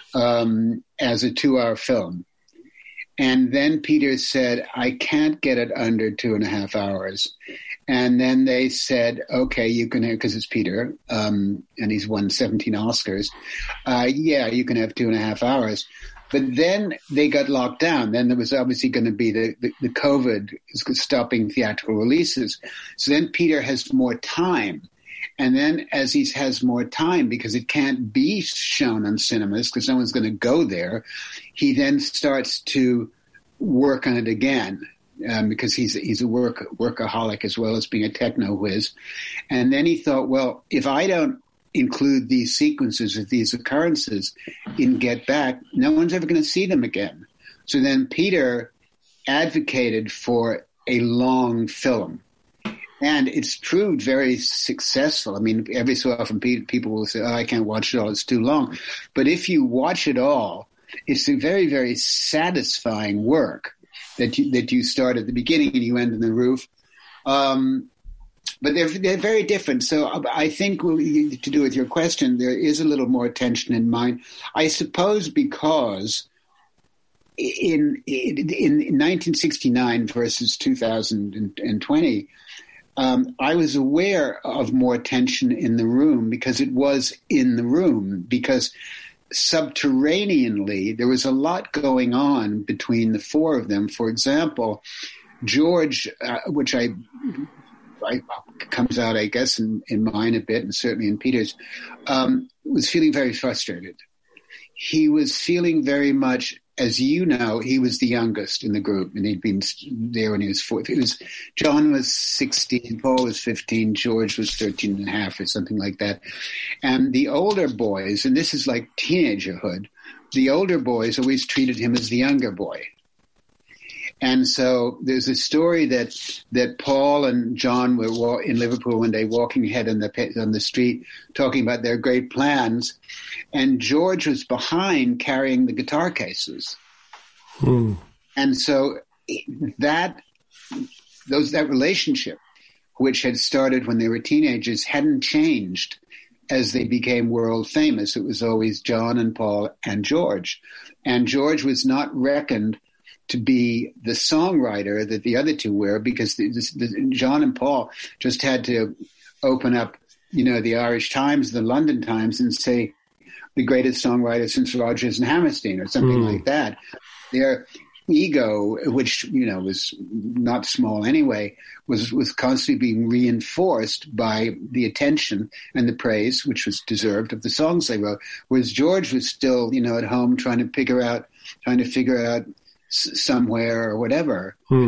as a 2-hour film. And then Peter said, I can't get it under 2.5 hours. And then they said, okay, you can have, because it's Peter, and he's won 17 Oscars. You can have 2.5 hours. But then they got locked down. Then there was obviously going to be the COVID stopping theatrical releases. So then Peter has more time. And then as he has more time, because it can't be shown on cinemas because no one's going to go there, he then starts to work on it again. Because he's a workaholic as well as being a techno whiz. And then he thought, well, if I don't include these sequences or these occurrences in Get Back, no one's ever going to see them again. So then Peter advocated for a long film. And it's proved very successful. I mean, every so often people will say, I can't watch it all, it's too long. But if you watch it all, it's a very, very satisfying work that you start at the beginning and you end in the roof. But they're very different. So I think to do with your question, there is a little more tension in mine. I suppose because in 1969 versus 2020, I was aware of more tension in the room because it was in the room, because subterraneanly there was a lot going on between the four of them. For example, George, which I comes out, I guess, in mine a bit, and certainly in Peter's, was feeling very frustrated. He was feeling very much, as you know, he was the youngest in the group, and he'd been there when he was 4. John was 16, Paul was 15, George was 13 and a half or something like that. And the older boys, and this is like teenagerhood, the older boys always treated him as the younger boy. And so there's a story that Paul and John were in Liverpool one day, walking ahead on the street, talking about their great plans, and George was behind carrying the guitar cases. And so that relationship, which had started when they were teenagers, hadn't changed as they became world famous. It was always John and Paul and George. And George was not reckoned to be the songwriter that the other two were, because John and Paul just had to open up, the Irish Times, the London Times, and say the greatest songwriter since Rodgers and Hammerstein or something like that. Their ego, which, was not small anyway, was constantly being reinforced by the attention and the praise, which was deserved, of the songs they wrote. Whereas George was still, at home trying to figure out somewhere or whatever. And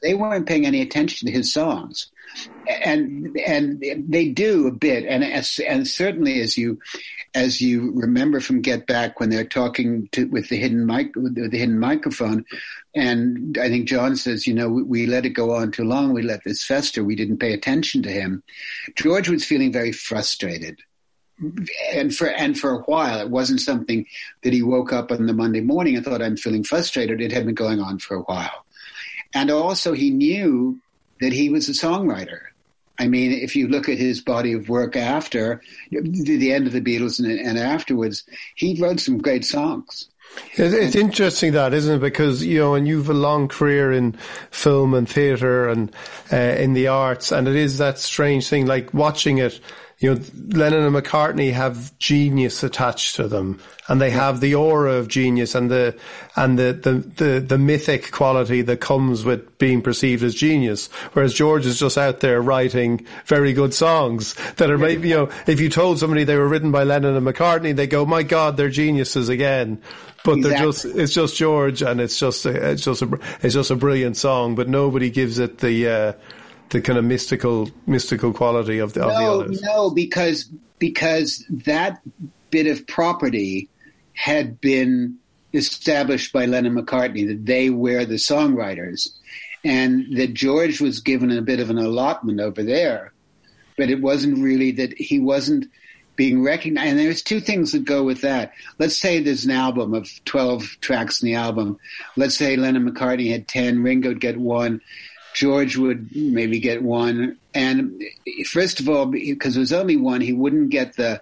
they weren't paying any attention to his songs. And they do a bit, and certainly as you remember from Get Back, when they're talking with the hidden microphone, and I think John says, we let it go on too long, we let this fester, we didn't pay attention to him. George was feeling very frustrated, and for a while, it wasn't something that he woke up on the Monday morning and thought, I'm feeling frustrated. It had been going on for a while, and also he knew that he was a songwriter. I mean, if you look at his body of work after the end of the Beatles and afterwards, he wrote some great songs. It's interesting that, isn't it? Because, and you've a long career in film and theatre and in the arts, and it is that strange thing, like watching it. Lennon and McCartney have genius attached to them, and they have the aura of genius and the mythic quality that comes with being perceived as genius. Whereas George is just out there writing very good songs that are maybe, if you told somebody they were written by Lennon and McCartney, they go, my God, they're geniuses again. But it's just George, and it's just a brilliant song, but nobody gives it the kind of mystical quality of the others. No, because that bit of property had been established by Lennon and McCartney, that they were the songwriters, and that George was given a bit of an allotment over there, but it wasn't really that he wasn't being recognized. And there's two things that go with that. Let's say there's an album of 12 tracks in the album. Let's say Lennon and McCartney had 10, Ringo'd get 1. George would maybe get 1. And first of all, because there was only 1, he wouldn't get the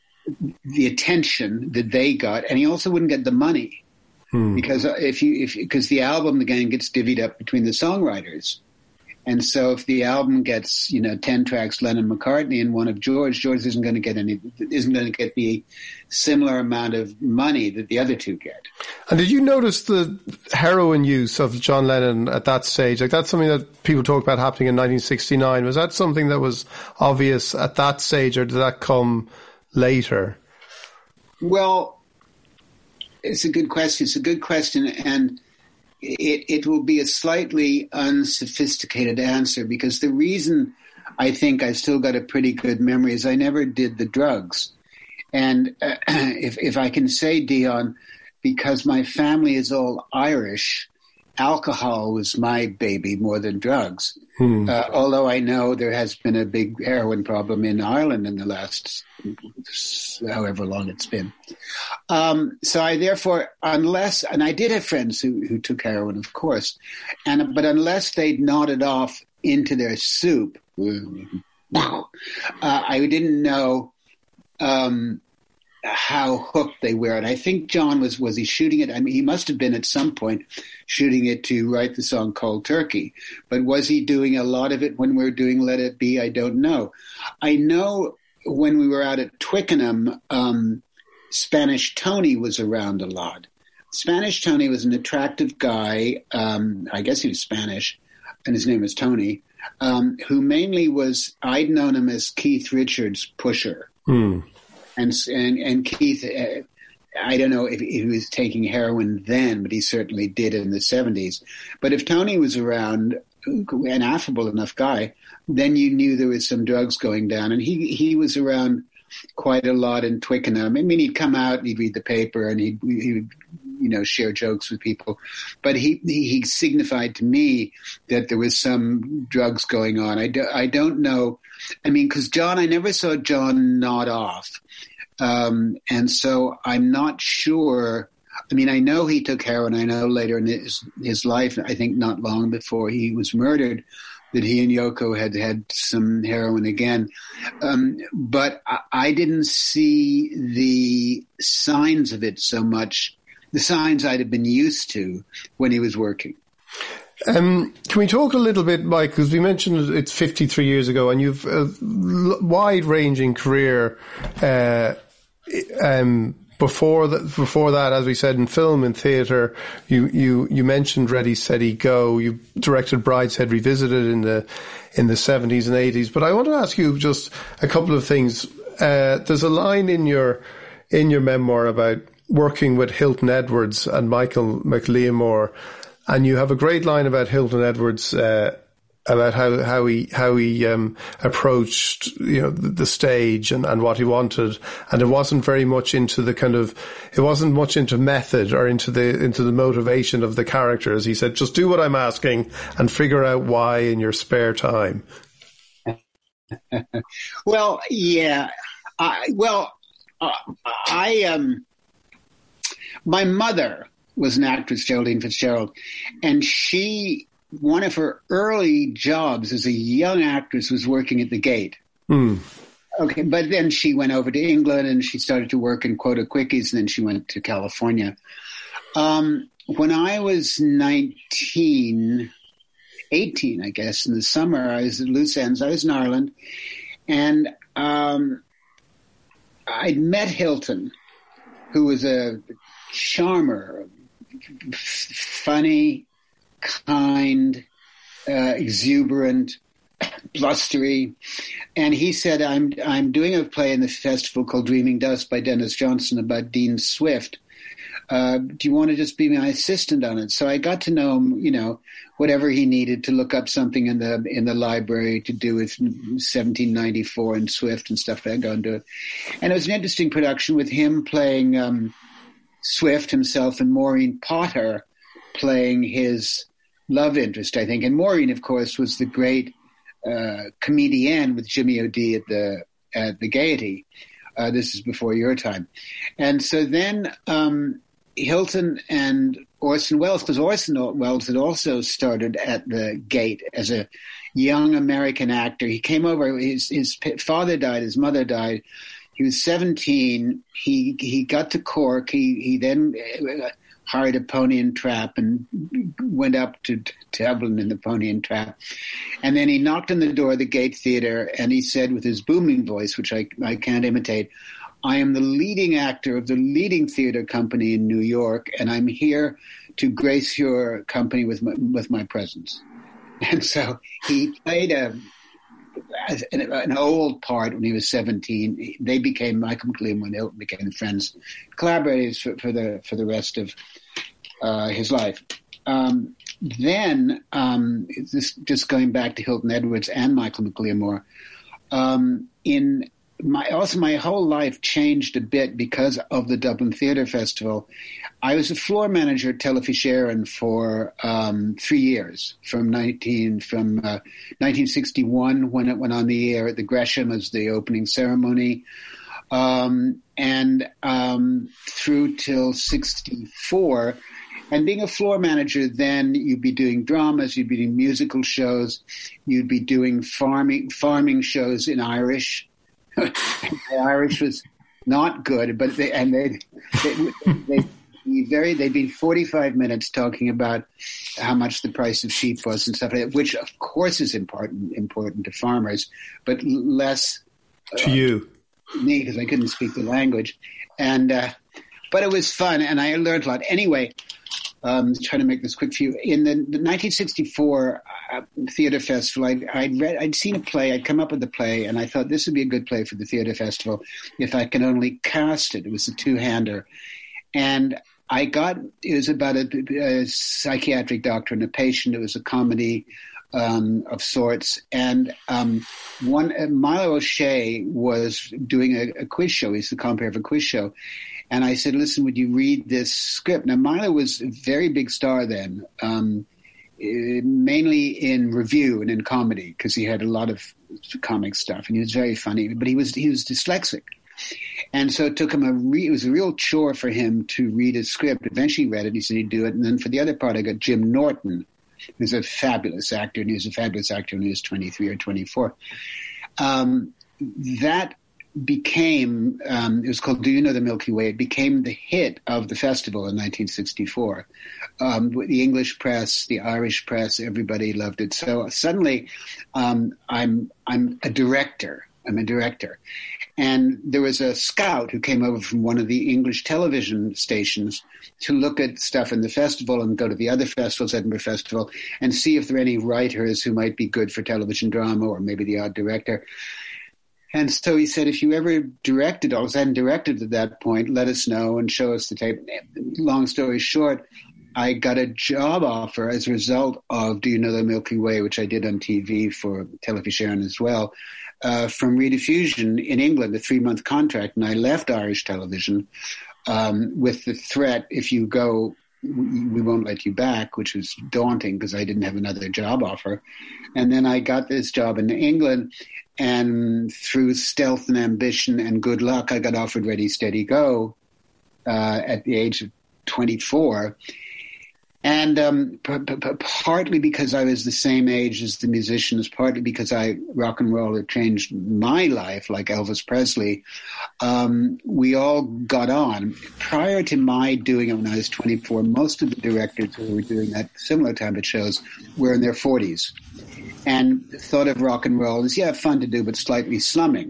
attention that they got, and he also wouldn't get the money. Because because the album again gets divvied up between the songwriters. And so if the album gets, 10 tracks Lennon McCartney and 1 of George isn't going to get the similar amount of money that the other two get. And did you notice the heroin use of John Lennon at that stage? Like, that's something that people talk about happening in 1969. Was that something that was obvious at that stage, or did that come later? Well, it's a good question. And it will be a slightly unsophisticated answer, because the reason I think I still got a pretty good memory is I never did the drugs. And if I can say, Dion, because my family is all Irish, alcohol was my baby more than drugs. Although I know there has been a big heroin problem in Ireland in the last however long it's been. So I therefore, and I did have friends who took heroin, of course, but unless they'd nodded off into their soup, I didn't know how hooked they were. And I think John was he shooting it? I mean, he must have been at some point shooting it to write the song Cold Turkey. But was he doing a lot of it when we were doing Let It Be? I don't know. I know when we were out at Twickenham, Spanish Tony was around a lot. Spanish Tony was an attractive guy. I guess he was Spanish, and his name was Tony, who mainly I'd known him as Keith Richards' pusher. And Keith, I don't know if he was taking heroin then, but he certainly did in the 70s. But if Tony was around, an affable enough guy, then you knew there was some drugs going down. And he was around quite a lot in Twickenham. I mean, he'd come out and he'd read the paper and he would, share jokes with people. But he signified to me that there was some drugs going on. I don't know. I mean, because I never saw John nod off. And so I'm not sure. I mean, I know he took heroin. I know later in his life, I think not long before he was murdered, that he and Yoko had some heroin again. But I didn't see the signs of it so much, the signs I'd have been used to when he was working. Can we talk a little bit, Mike, because we mentioned it's 53 years ago and you've a wide-ranging career before that, as we said, in film and theatre. You mentioned Ready, Steady, Go. You directed Brideshead Revisited in the 70s and 80s. But I want to ask you just a couple of things. There's a line in your memoir about working with Hilton Edwards and Michael McLeamore, And you have a great line about Hilton Edwards, about how he approached, the stage and what he wanted. And it wasn't very much into it wasn't much into method or into the motivation of the characters. He said, just do what I'm asking and figure out why in your spare time. Well, yeah. My mother was an actress, Geraldine Fitzgerald, and one of her early jobs as a young actress was working at the Gate. Mm. Okay, but then she went over to England and she started to work in Quota Quickies, and then she went to California. When I was 18, I guess, in the summer, I was at Loose Ends. I was in Ireland, and I'd met Hilton, who was a charmer, funny, kind, exuberant, blustery. And he said, I'm doing a play in the festival called Dreaming Dust by Dennis Johnson about Dean Swift. Do you want to just be my assistant on it? So I got to know him, whatever he needed to look up something in the library to do with 1794 and Swift and stuff. I'd go and do it. And it was an interesting production with him playing Swift himself and Maureen Potter playing his love interest, I think. And Maureen, of course, was the great comedienne with Jimmy O'D at the Gaiety. This is before your time. And so then Hilton and Orson Welles, because Orson Welles had also started at the Gate as a young American actor. He came over, his father died, his mother died. He was 17. He got to Cork. He then hired a Pony and Trap and went up to Dublin in the Pony and Trap. And then he knocked on the door of the Gate Theatre and he said with his booming voice, which I can't imitate, I am the leading actor of the leading theatre company in New York, and I'm here to grace your company with my presence. And so he played an old part when he was 17. They became, Michael McLean and Hilton became friends, collaborators for the rest of his life. Then, just going back to Hilton Edwards and Michael McLean more, my whole life changed a bit because of the Dublin Theatre Festival. I was a floor manager at Telefís Éireann for 3 years, from 1961 when it went on the air at the Gresham as the opening ceremony, and through till 64. And being a floor manager, then you'd be doing dramas, you'd be doing musical shows, you'd be doing farming shows in Irish. The Irish was not good, but they'd be 45 minutes talking about how much the price of sheep was and stuff like that, which of course is important to farmers, but less to you, me, because I couldn't speak the language. And but it was fun, and I learned a lot. Anyway, trying to make this quick for you. In the 1964 theater festival, I'd seen a play. I'd come up with the play, and I thought this would be a good play for the theater festival if I can only cast it. It was a two-hander, and it was about a psychiatric doctor and a patient. It was a comedy of sorts, and Milo O'Shea was doing a quiz show. He's the compere of a quiz show. And I said, listen, would you read this script? Now, Milo was a very big star then, mainly in review and in comedy, because he had a lot of comic stuff, and he was very funny, but he was dyslexic. And so it took him it was a real chore for him to read his script. Eventually he read it, he said he'd do it. And then for the other part, I got Jim Norton, who's a fabulous actor, and he was a fabulous actor when he was 23 or 24. That became, it was called Do You Know the Milky Way? It became the hit of the festival in 1964. The English press, the Irish press, everybody loved it. So suddenly, I'm a director. I'm a director. And there was a scout who came over from one of the English television stations to look at stuff in the festival and go to the other festivals, Edinburgh Festival, and see if there are any writers who might be good for television drama or maybe the odd director. And so he said, if you ever directed, or hadn't directed at that point, let us know and show us the tape. Long story short, I got a job offer as a result of Do You Know the Milky Way, which I did on TV for Telefishern as well, from Rediffusion in England, a 3-month contract. And I left Irish television with the threat, if you go, we won't let you back, which was daunting because I didn't have another job offer. And then I got this job in England, and through stealth and ambition and good luck, I got offered Ready, Steady, Go at the age of 24. And partly because I was the same age as the musicians, partly because rock and roll had changed my life, like Elvis Presley, we all got on. Prior to my doing it when I was 24, most of the directors who were doing that similar type of shows were in their 40s and thought of rock and roll as, fun to do, but slightly slumming.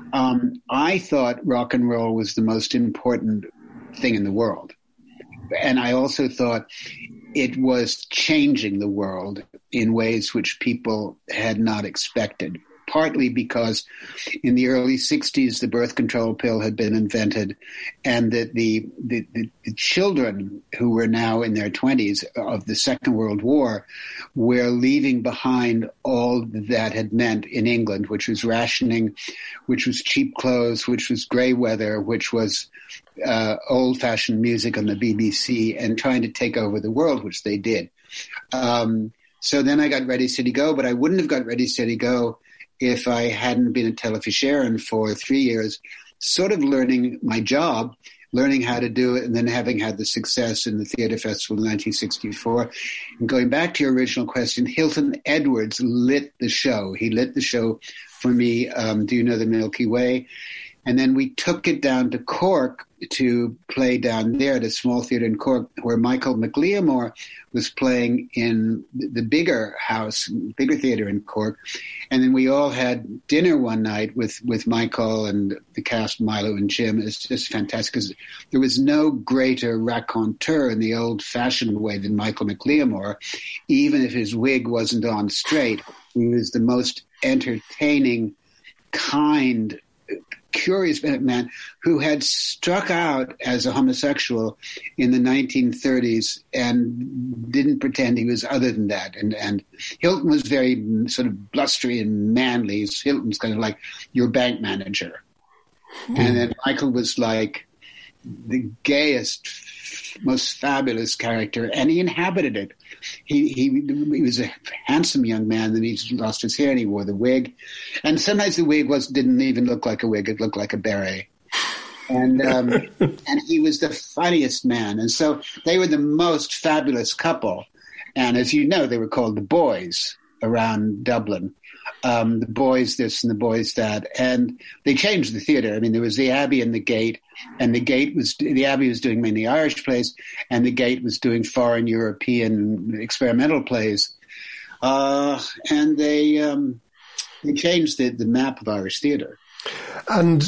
I thought rock and roll was the most important thing in the world. And I also thought it was changing the world in ways which people had not expected, partly because in the early 60s, the birth control pill had been invented, and that the children who were now in their 20s of the Second World War were leaving behind all that had meant in England, which was rationing, which was cheap clothes, which was grey weather, which was old-fashioned music on the BBC, and trying to take over the world, which they did. So then I got Ready, Steady, Go, but I wouldn't have got Ready, Steady, Go if I hadn't been at Telefishern for 3 years, sort of learning my job, learning how to do it, and then having had the success in the Theatre Festival in 1964. And going back to your original question, Hilton Edwards lit the show. He lit the show for me, Do You Know the Milky Way? And then we took it down to Cork to play down there at a small theatre in Cork where Michael McLeamore was playing in the bigger house, bigger theatre in Cork. And then we all had dinner one night with Michael and the cast, Milo and Jim. It's just fantastic because there was no greater raconteur in the old-fashioned way than Michael McLeamore. Even if his wig wasn't on straight, he was the most entertaining, kind, curious man who had struck out as a homosexual in the 1930s and didn't pretend he was other than that. And Hilton was very sort of blustery and manly. Hilton's kind of like your bank manager. And then Michael was like the gayest, most fabulous character, and he inhabited it. He was a handsome young man, then he lost his hair and he wore the wig. And sometimes the wig didn't even look like a wig, it looked like a beret. And and he was the funniest man. And so they were the most fabulous couple. And as you know, they were called the Boys around Dublin. The Boys this and the Boys that. And they changed the theatre. I mean, there was the Abbey and the Gate, and the Abbey was doing mainly Irish plays, and the Gate was doing foreign European experimental plays. And they changed the map of Irish theatre. And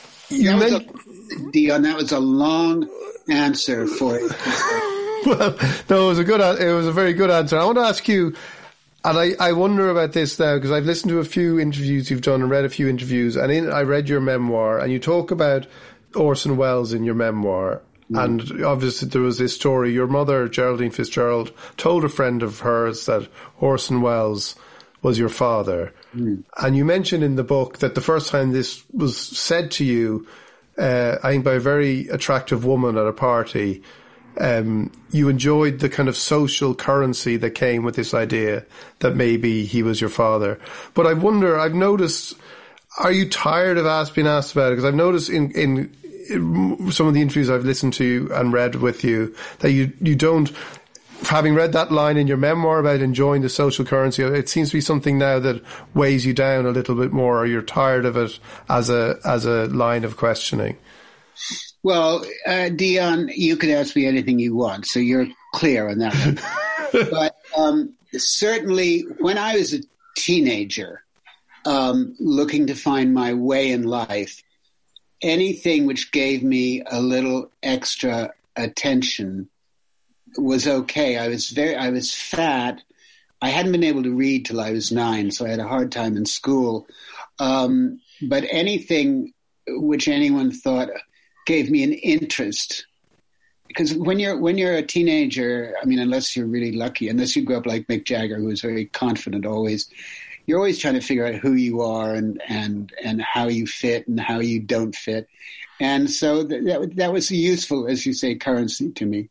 Dion, that was a long answer for it. Well, no, it was a very good answer. I want to ask you, and I wonder about this now, because I've listened to a few interviews you've done and read a few interviews, and I read your memoir, and you talk about Orson Welles in your memoir. And obviously there was this story. Your mother, Geraldine Fitzgerald, told a friend of hers that Orson Welles was your father. And you mentioned in the book that the first time this was said to you, I think by a very attractive woman at a party, you enjoyed the kind of social currency that came with this idea that maybe he was your father. But I wonder, I've noticed, are you tired of being asked about it? Because I've noticed in some of the interviews I've listened to and read with you that you don't, having read that line in your memoir about enjoying the social currency, it seems to be something now that weighs you down a little bit more, or you're tired of it as a line of questioning. Well, Dion, you could ask me anything you want, so you're clear on that one. But certainly when I was a teenager, looking to find my way in life, anything which gave me a little extra attention was okay. I was fat. I hadn't been able to read till I was 9, so I had a hard time in school. But anything which anyone thought gave me an interest because when you're a teenager, I mean, unless you're really lucky, unless you grow up like Mick Jagger, who was very confident always, you're always trying to figure out who you are and how you fit and how you don't fit. And so that was useful, as you say, currency to me.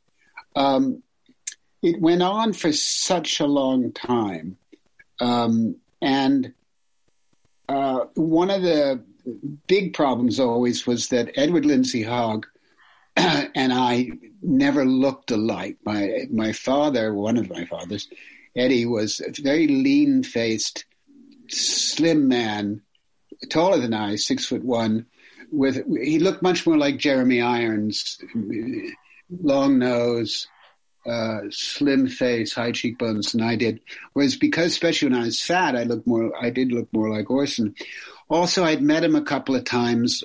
It went on for such a long time. And one of the big problems always was that Edward Lindsay Hogg and I never looked alike. My father, one of my fathers, Eddie, was a very lean-faced, slim man, taller than I, 6'1". He looked much more like Jeremy Irons, long nose, slim face, high cheekbones than I did. Whereas because, especially when I was fat, I did look more like Orson. Also, I'd met him a couple of times.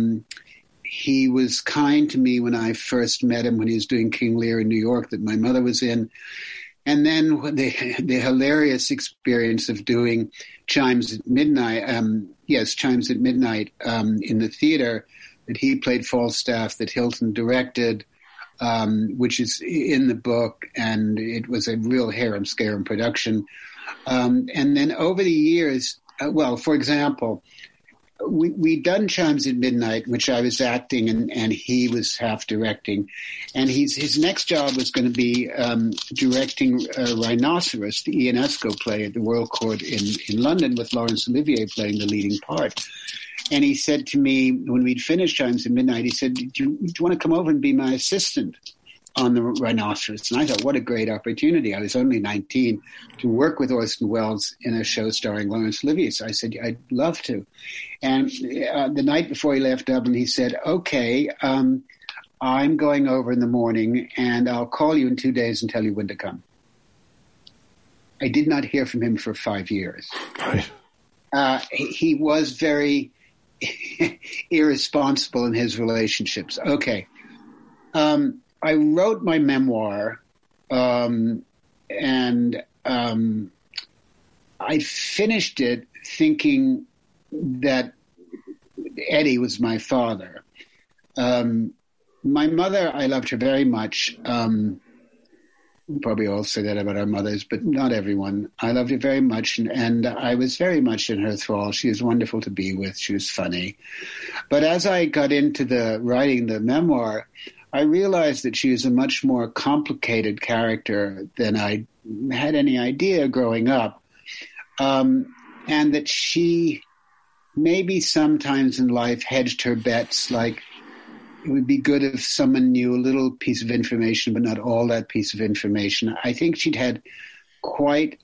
He was kind to me when I first met him when he was doing King Lear in New York that my mother was in. And then the hilarious experience of doing Chimes at Midnight, Chimes at Midnight in the theater, that he played Falstaff, that Hilton directed, which is in the book, and it was a real harem-scarum production. And then over the years, for example, we'd done Chimes at Midnight, which I was acting and he was half directing. And his next job was going to be directing Rhinoceros, the Ionesco play at the Royal Court in London, with Laurence Olivier playing the leading part. And he said to me, when we'd finished Chimes at Midnight, he said, do you want to come over and be my assistant on the Rhinoceros? And I thought, what a great opportunity. I was only 19 to work with Orson Welles in a show starring Laurence Olivier. So I said, I'd love to. And the night before he left Dublin, he said, okay, I'm going over in the morning and I'll call you in 2 days and tell you when to come. I did not hear from him for 5 years. Right. He was very irresponsible in his relationships. Okay. I wrote my memoir, and I finished it thinking that Eddie was my father. My mother, I loved her very much. Probably all say that about our mothers, but not everyone. I loved her very much, and I was very much in her thrall. She was wonderful to be with. She was funny. But as I got into writing the memoir, I realized that she was a much more complicated character than I had any idea growing up, and that she maybe sometimes in life hedged her bets, like it would be good if someone knew a little piece of information, but not all that piece of information. I think she'd had quite,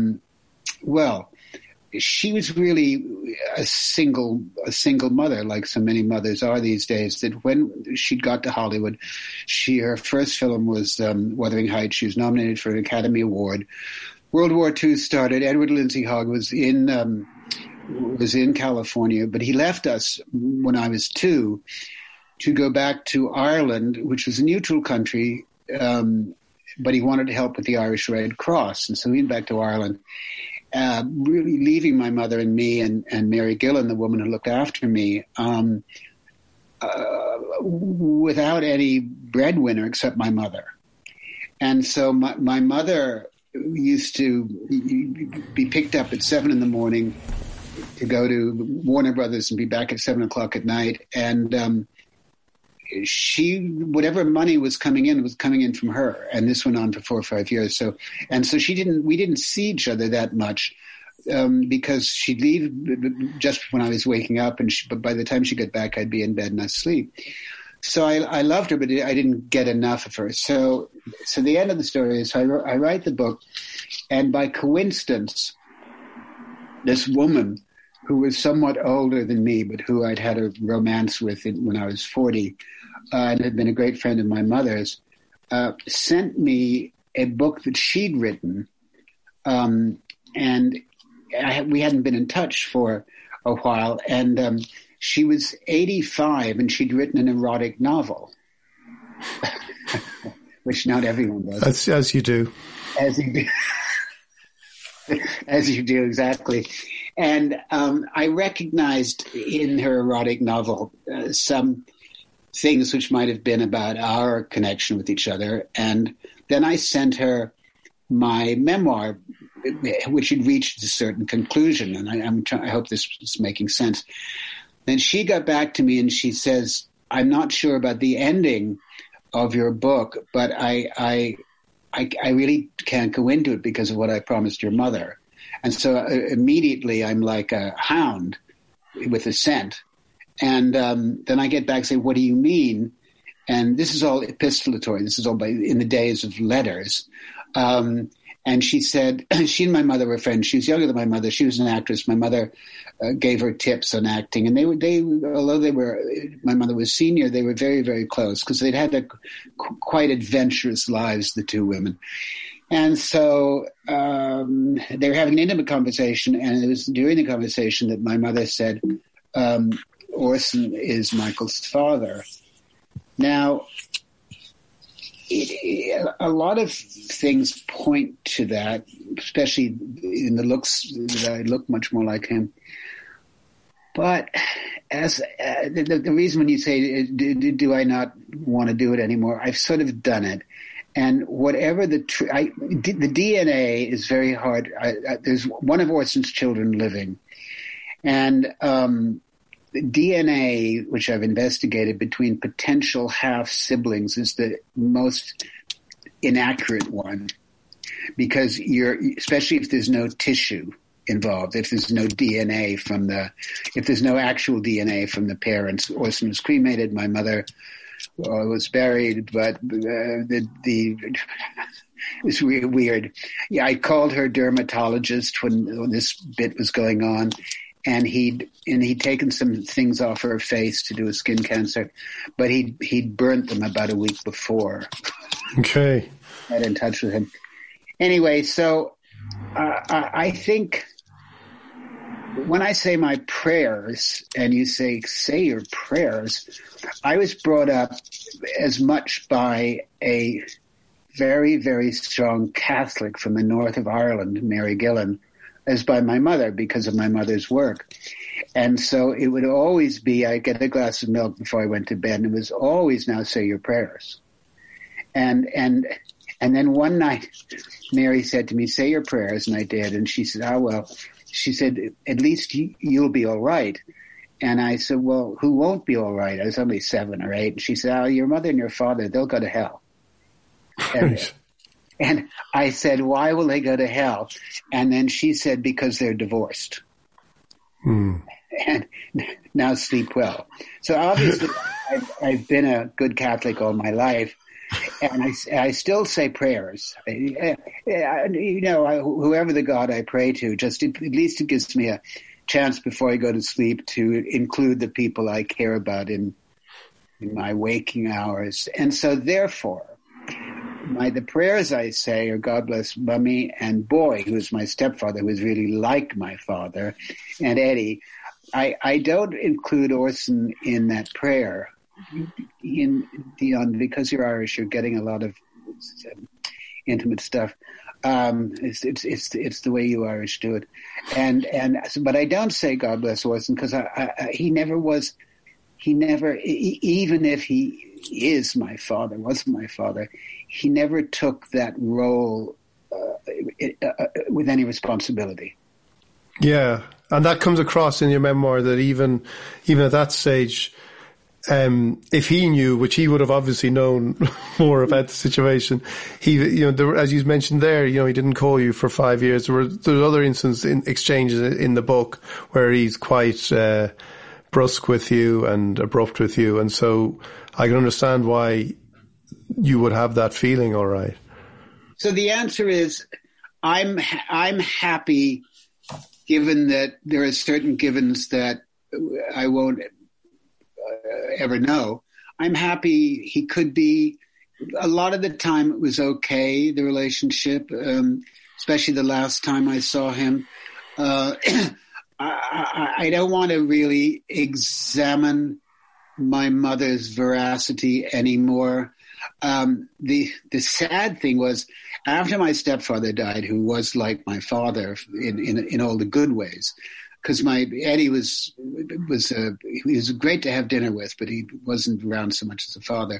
she was really a single mother, like so many mothers are these days, that when she got to Hollywood, her first film was Wuthering Heights. She was nominated for an Academy Award. World War II started. Edward Lindsay Hogg was in California, but he left us when I was 2 to go back to Ireland, which was a neutral country, but he wanted to help with the Irish Red Cross. And so he went back to Ireland, really leaving my mother and me and Mary Gillen, the woman who looked after me, without any breadwinner except my mother. And so my mother used to be picked up at 7 a.m. to go to Warner Brothers and be back at 7 o'clock at night. And whatever money was coming in from her. And this went on for 4 or 5 years. So we didn't see each other that much, because she'd leave just when I was waking up, but by the time she got back, I'd be in bed and asleep. So I loved her, but I didn't get enough of her. So the end of the story is I write the book, and by coincidence, this woman who was somewhat older than me, but who I'd had a romance with when I was 40, and had been a great friend of my mother's, sent me a book that she'd written, and we hadn't been in touch for a while, and she was 85, and she'd written an erotic novel, which not everyone does. As you do. As you do. As you do, exactly. And I recognized in her erotic novel some things which might have been about our connection with each other. And then I sent her my memoir, which had reached a certain conclusion. And I hope this is making sense. Then she got back to me and she says, I'm not sure about the ending of your book, but I really can't go into it because of what I promised your mother. And so immediately I'm like a hound with a scent. And then I get back and say, what do you mean? And this is all epistolatory. This is all in the days of letters. And she said, she and my mother were friends. She was younger than my mother. She was an actress. My mother gave her tips on acting. And although my mother was senior, they were very, very close because they'd had quite adventurous lives, the two women. And so they were having an intimate conversation. And it was during the conversation that my mother said, Orson is Michael's father. Now, a lot of things point to that, especially in the looks that I look much more like him. But as the reason when you say, do I not want to do it anymore? I've sort of done it. And whatever the DNA is very hard. There's one of Orson's children living. And the DNA, which I've investigated between potential half-siblings, is the most inaccurate one because especially if there's no tissue involved, if there's no DNA if there's no actual DNA from the parents. Orson was cremated, my mother was buried, but it was weird. Yeah, I called her dermatologist when this bit was going on. And he'd taken some things off her face to do a skin cancer, but he'd burnt them about a week before. Okay. I got in touch with him. Anyway, so I think when I say my prayers, and you say your prayers, I was brought up as much by a very, very strong Catholic from the north of Ireland, Mary Gillen, as by my mother because of my mother's work. And so it would always be, I get a glass of milk before I went to bed, and it was always, now say your prayers. And then one night, Mary said to me, say your prayers, and I did. And she said, she said, at least you'll be all right. And I said, well, who won't be all right? I was only 7 or 8. And she said, your mother and your father, they'll go to hell. And I said, why will they go to hell? And then she said, because they're divorced. And now sleep well. So obviously I've been a good Catholic all my life. And I still say prayers. Whoever the God I pray to, just at least it gives me a chance before I go to sleep to include the people I care about in my waking hours. And so therefore, the prayers I say are God bless Mummy and Boy, who is my stepfather, who is really like my father, and Eddie. I don't include Orson in that prayer. Dion, because you're Irish, you're getting a lot of intimate stuff. It's the way you Irish do it, but I don't say God bless Orson because he never was. He never, even if he was my father, he never took that role with any responsibility. Yeah, and that comes across in your memoir that even at that stage, if he knew, which he would have obviously known more about the situation, as you mentioned there, he didn't call you for 5 years. There were other instances in exchanges in the book where he's quite brusque with you and abrupt with you, and so I can understand why you would have that feeling. All right. So the answer is, I'm happy, given that there are certain givens that I won't ever know. I'm happy he could be. A lot of the time it was okay, the relationship, especially the last time I saw him. I don't want to really examine my mother's veracity anymore. The sad thing was, after my stepfather died, who was like my father in all the good ways, because Eddie was he was great to have dinner with, but he wasn't around so much as a father.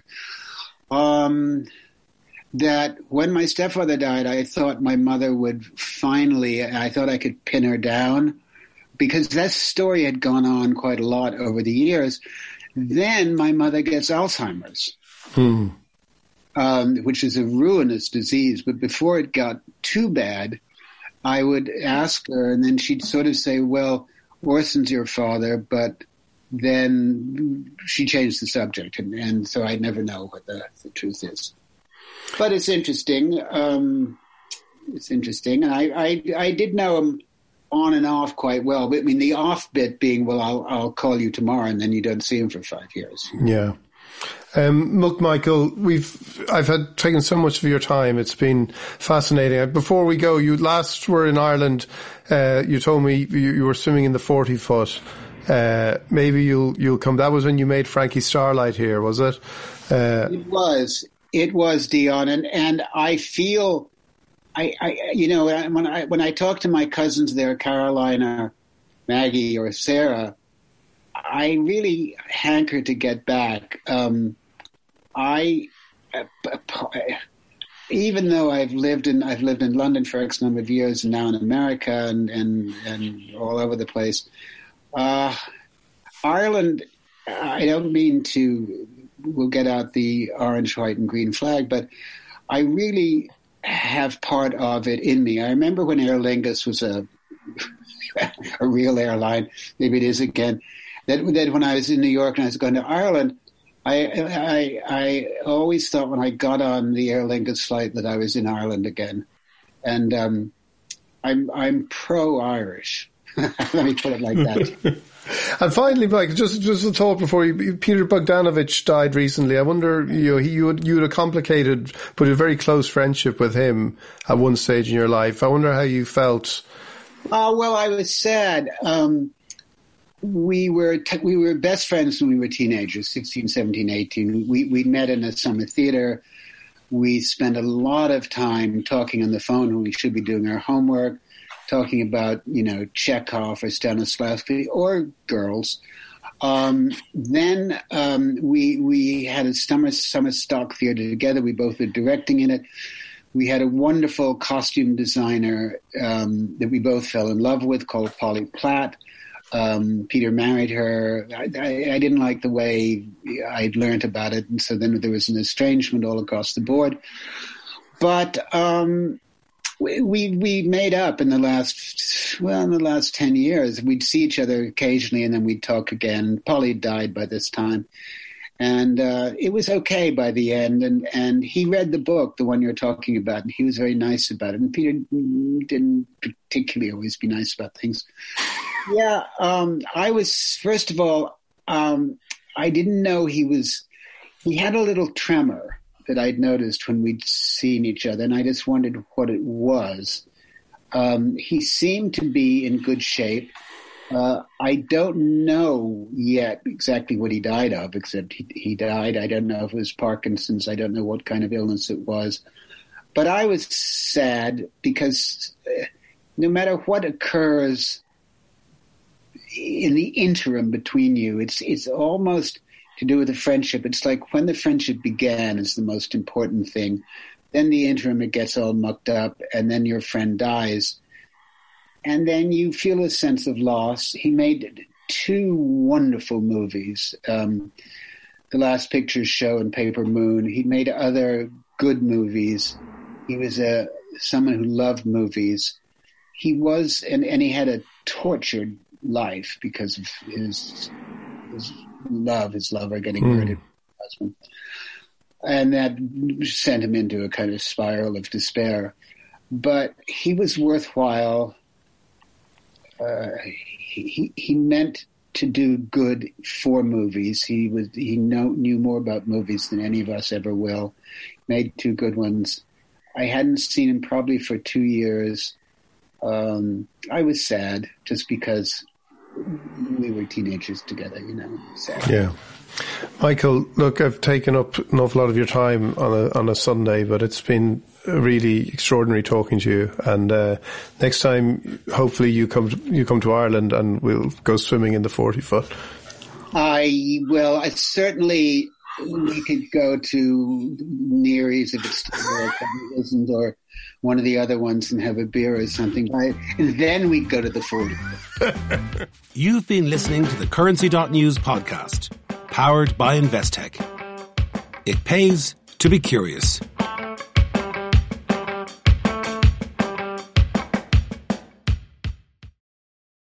That when my stepfather died, I thought my mother would finally, I thought I could pin her down, because that story had gone on quite a lot over the years. Then my mother gets Alzheimer's, which is a ruinous disease. But before it got too bad, I would ask her, and then she'd sort of say, well, Orson's your father, but then she changed the subject, and so I never know what the truth is. But it's interesting. And I did know him on and off quite well. But I mean, the off bit being, well, I'll call you tomorrow, and then you don't see him for 5 years. Yeah. Look, Michael, I've had taken so much of your time. It's been fascinating. Before we go, you last were in Ireland. You told me you were swimming in the 40 foot. Maybe you'll come. That was when you made Frankie Starlight here, was it? It was, Dion, and I feel, when I talk to my cousins there, Caroline or Maggie or Sarah, I really hanker to get back. Even though I've lived in London for X number of years and now in America and all over the place, Ireland. I don't mean to. We'll get out the orange, white, and green flag, but I really have part of it in me. I remember when Aer Lingus was a real airline, maybe it is again, that when I was in New York and I was going to Ireland, I always thought when I got on the Aer Lingus flight that I was in Ireland again. And I'm pro-Irish. Let me put it like that. And finally, Mike, just a thought before you, Peter Bogdanovich died recently. I wonder, you had a complicated but a very close friendship with him at one stage in your life. I wonder how you felt. Well, I was sad. We were best friends when we were teenagers, 16, 17, 18. We met in a summer theater. We spent a lot of time talking on the phone when we should be doing our homework, talking about, Chekhov or Stanislavski or girls. Then we had a summer stock theater together. We both were directing in it. We had a wonderful costume designer that we both fell in love with called Polly Platt. Peter married her. I didn't like the way I'd learned about it, and so then there was an estrangement all across the board. But we made up in the last 10 years. We'd see each other occasionally, and then we'd talk again. Polly died by this time. And it was okay by the end. And he read the book, the one you're talking about, and he was very nice about it. And Peter didn't particularly always be nice about things. Yeah, I was, first of all, I didn't know he had a little tremor that I'd noticed when we'd seen each other, and I just wondered what it was. He seemed to be in good shape. I don't know yet exactly what he died of, except he died. I don't know if it was Parkinson's. I don't know what kind of illness it was. But I was sad because no matter what occurs in the interim between you, it's almost to do with the friendship. It's like when the friendship began is the most important thing. Then the interim, it gets all mucked up, and then your friend dies. And then you feel a sense of loss. He made 2 wonderful movies, The Last Picture Show and Paper Moon. He made other good movies. He was someone who loved movies. He was, and he had a tortured life because of his lover getting murdered by his husband. And that sent him into a kind of spiral of despair. But he was worthwhile. He meant to do good for movies. He knew more about movies than any of us ever will. Made 2 good ones. I hadn't seen him probably for 2 years. I was sad just because we were teenagers together, you know. So. Yeah. Michael, look, I've taken up an awful lot of your time on a Sunday, but it's been really extraordinary talking to you. And next time, hopefully, you come to Ireland, and we'll go swimming in the 40-foot. I will. I certainly. We could go to Neary's if it's still there, if it isn't, or one of the other ones, and have a beer or something. And then we'd go to the 40. You've been listening to the Currency.News podcast, powered by Investec. It pays to be curious.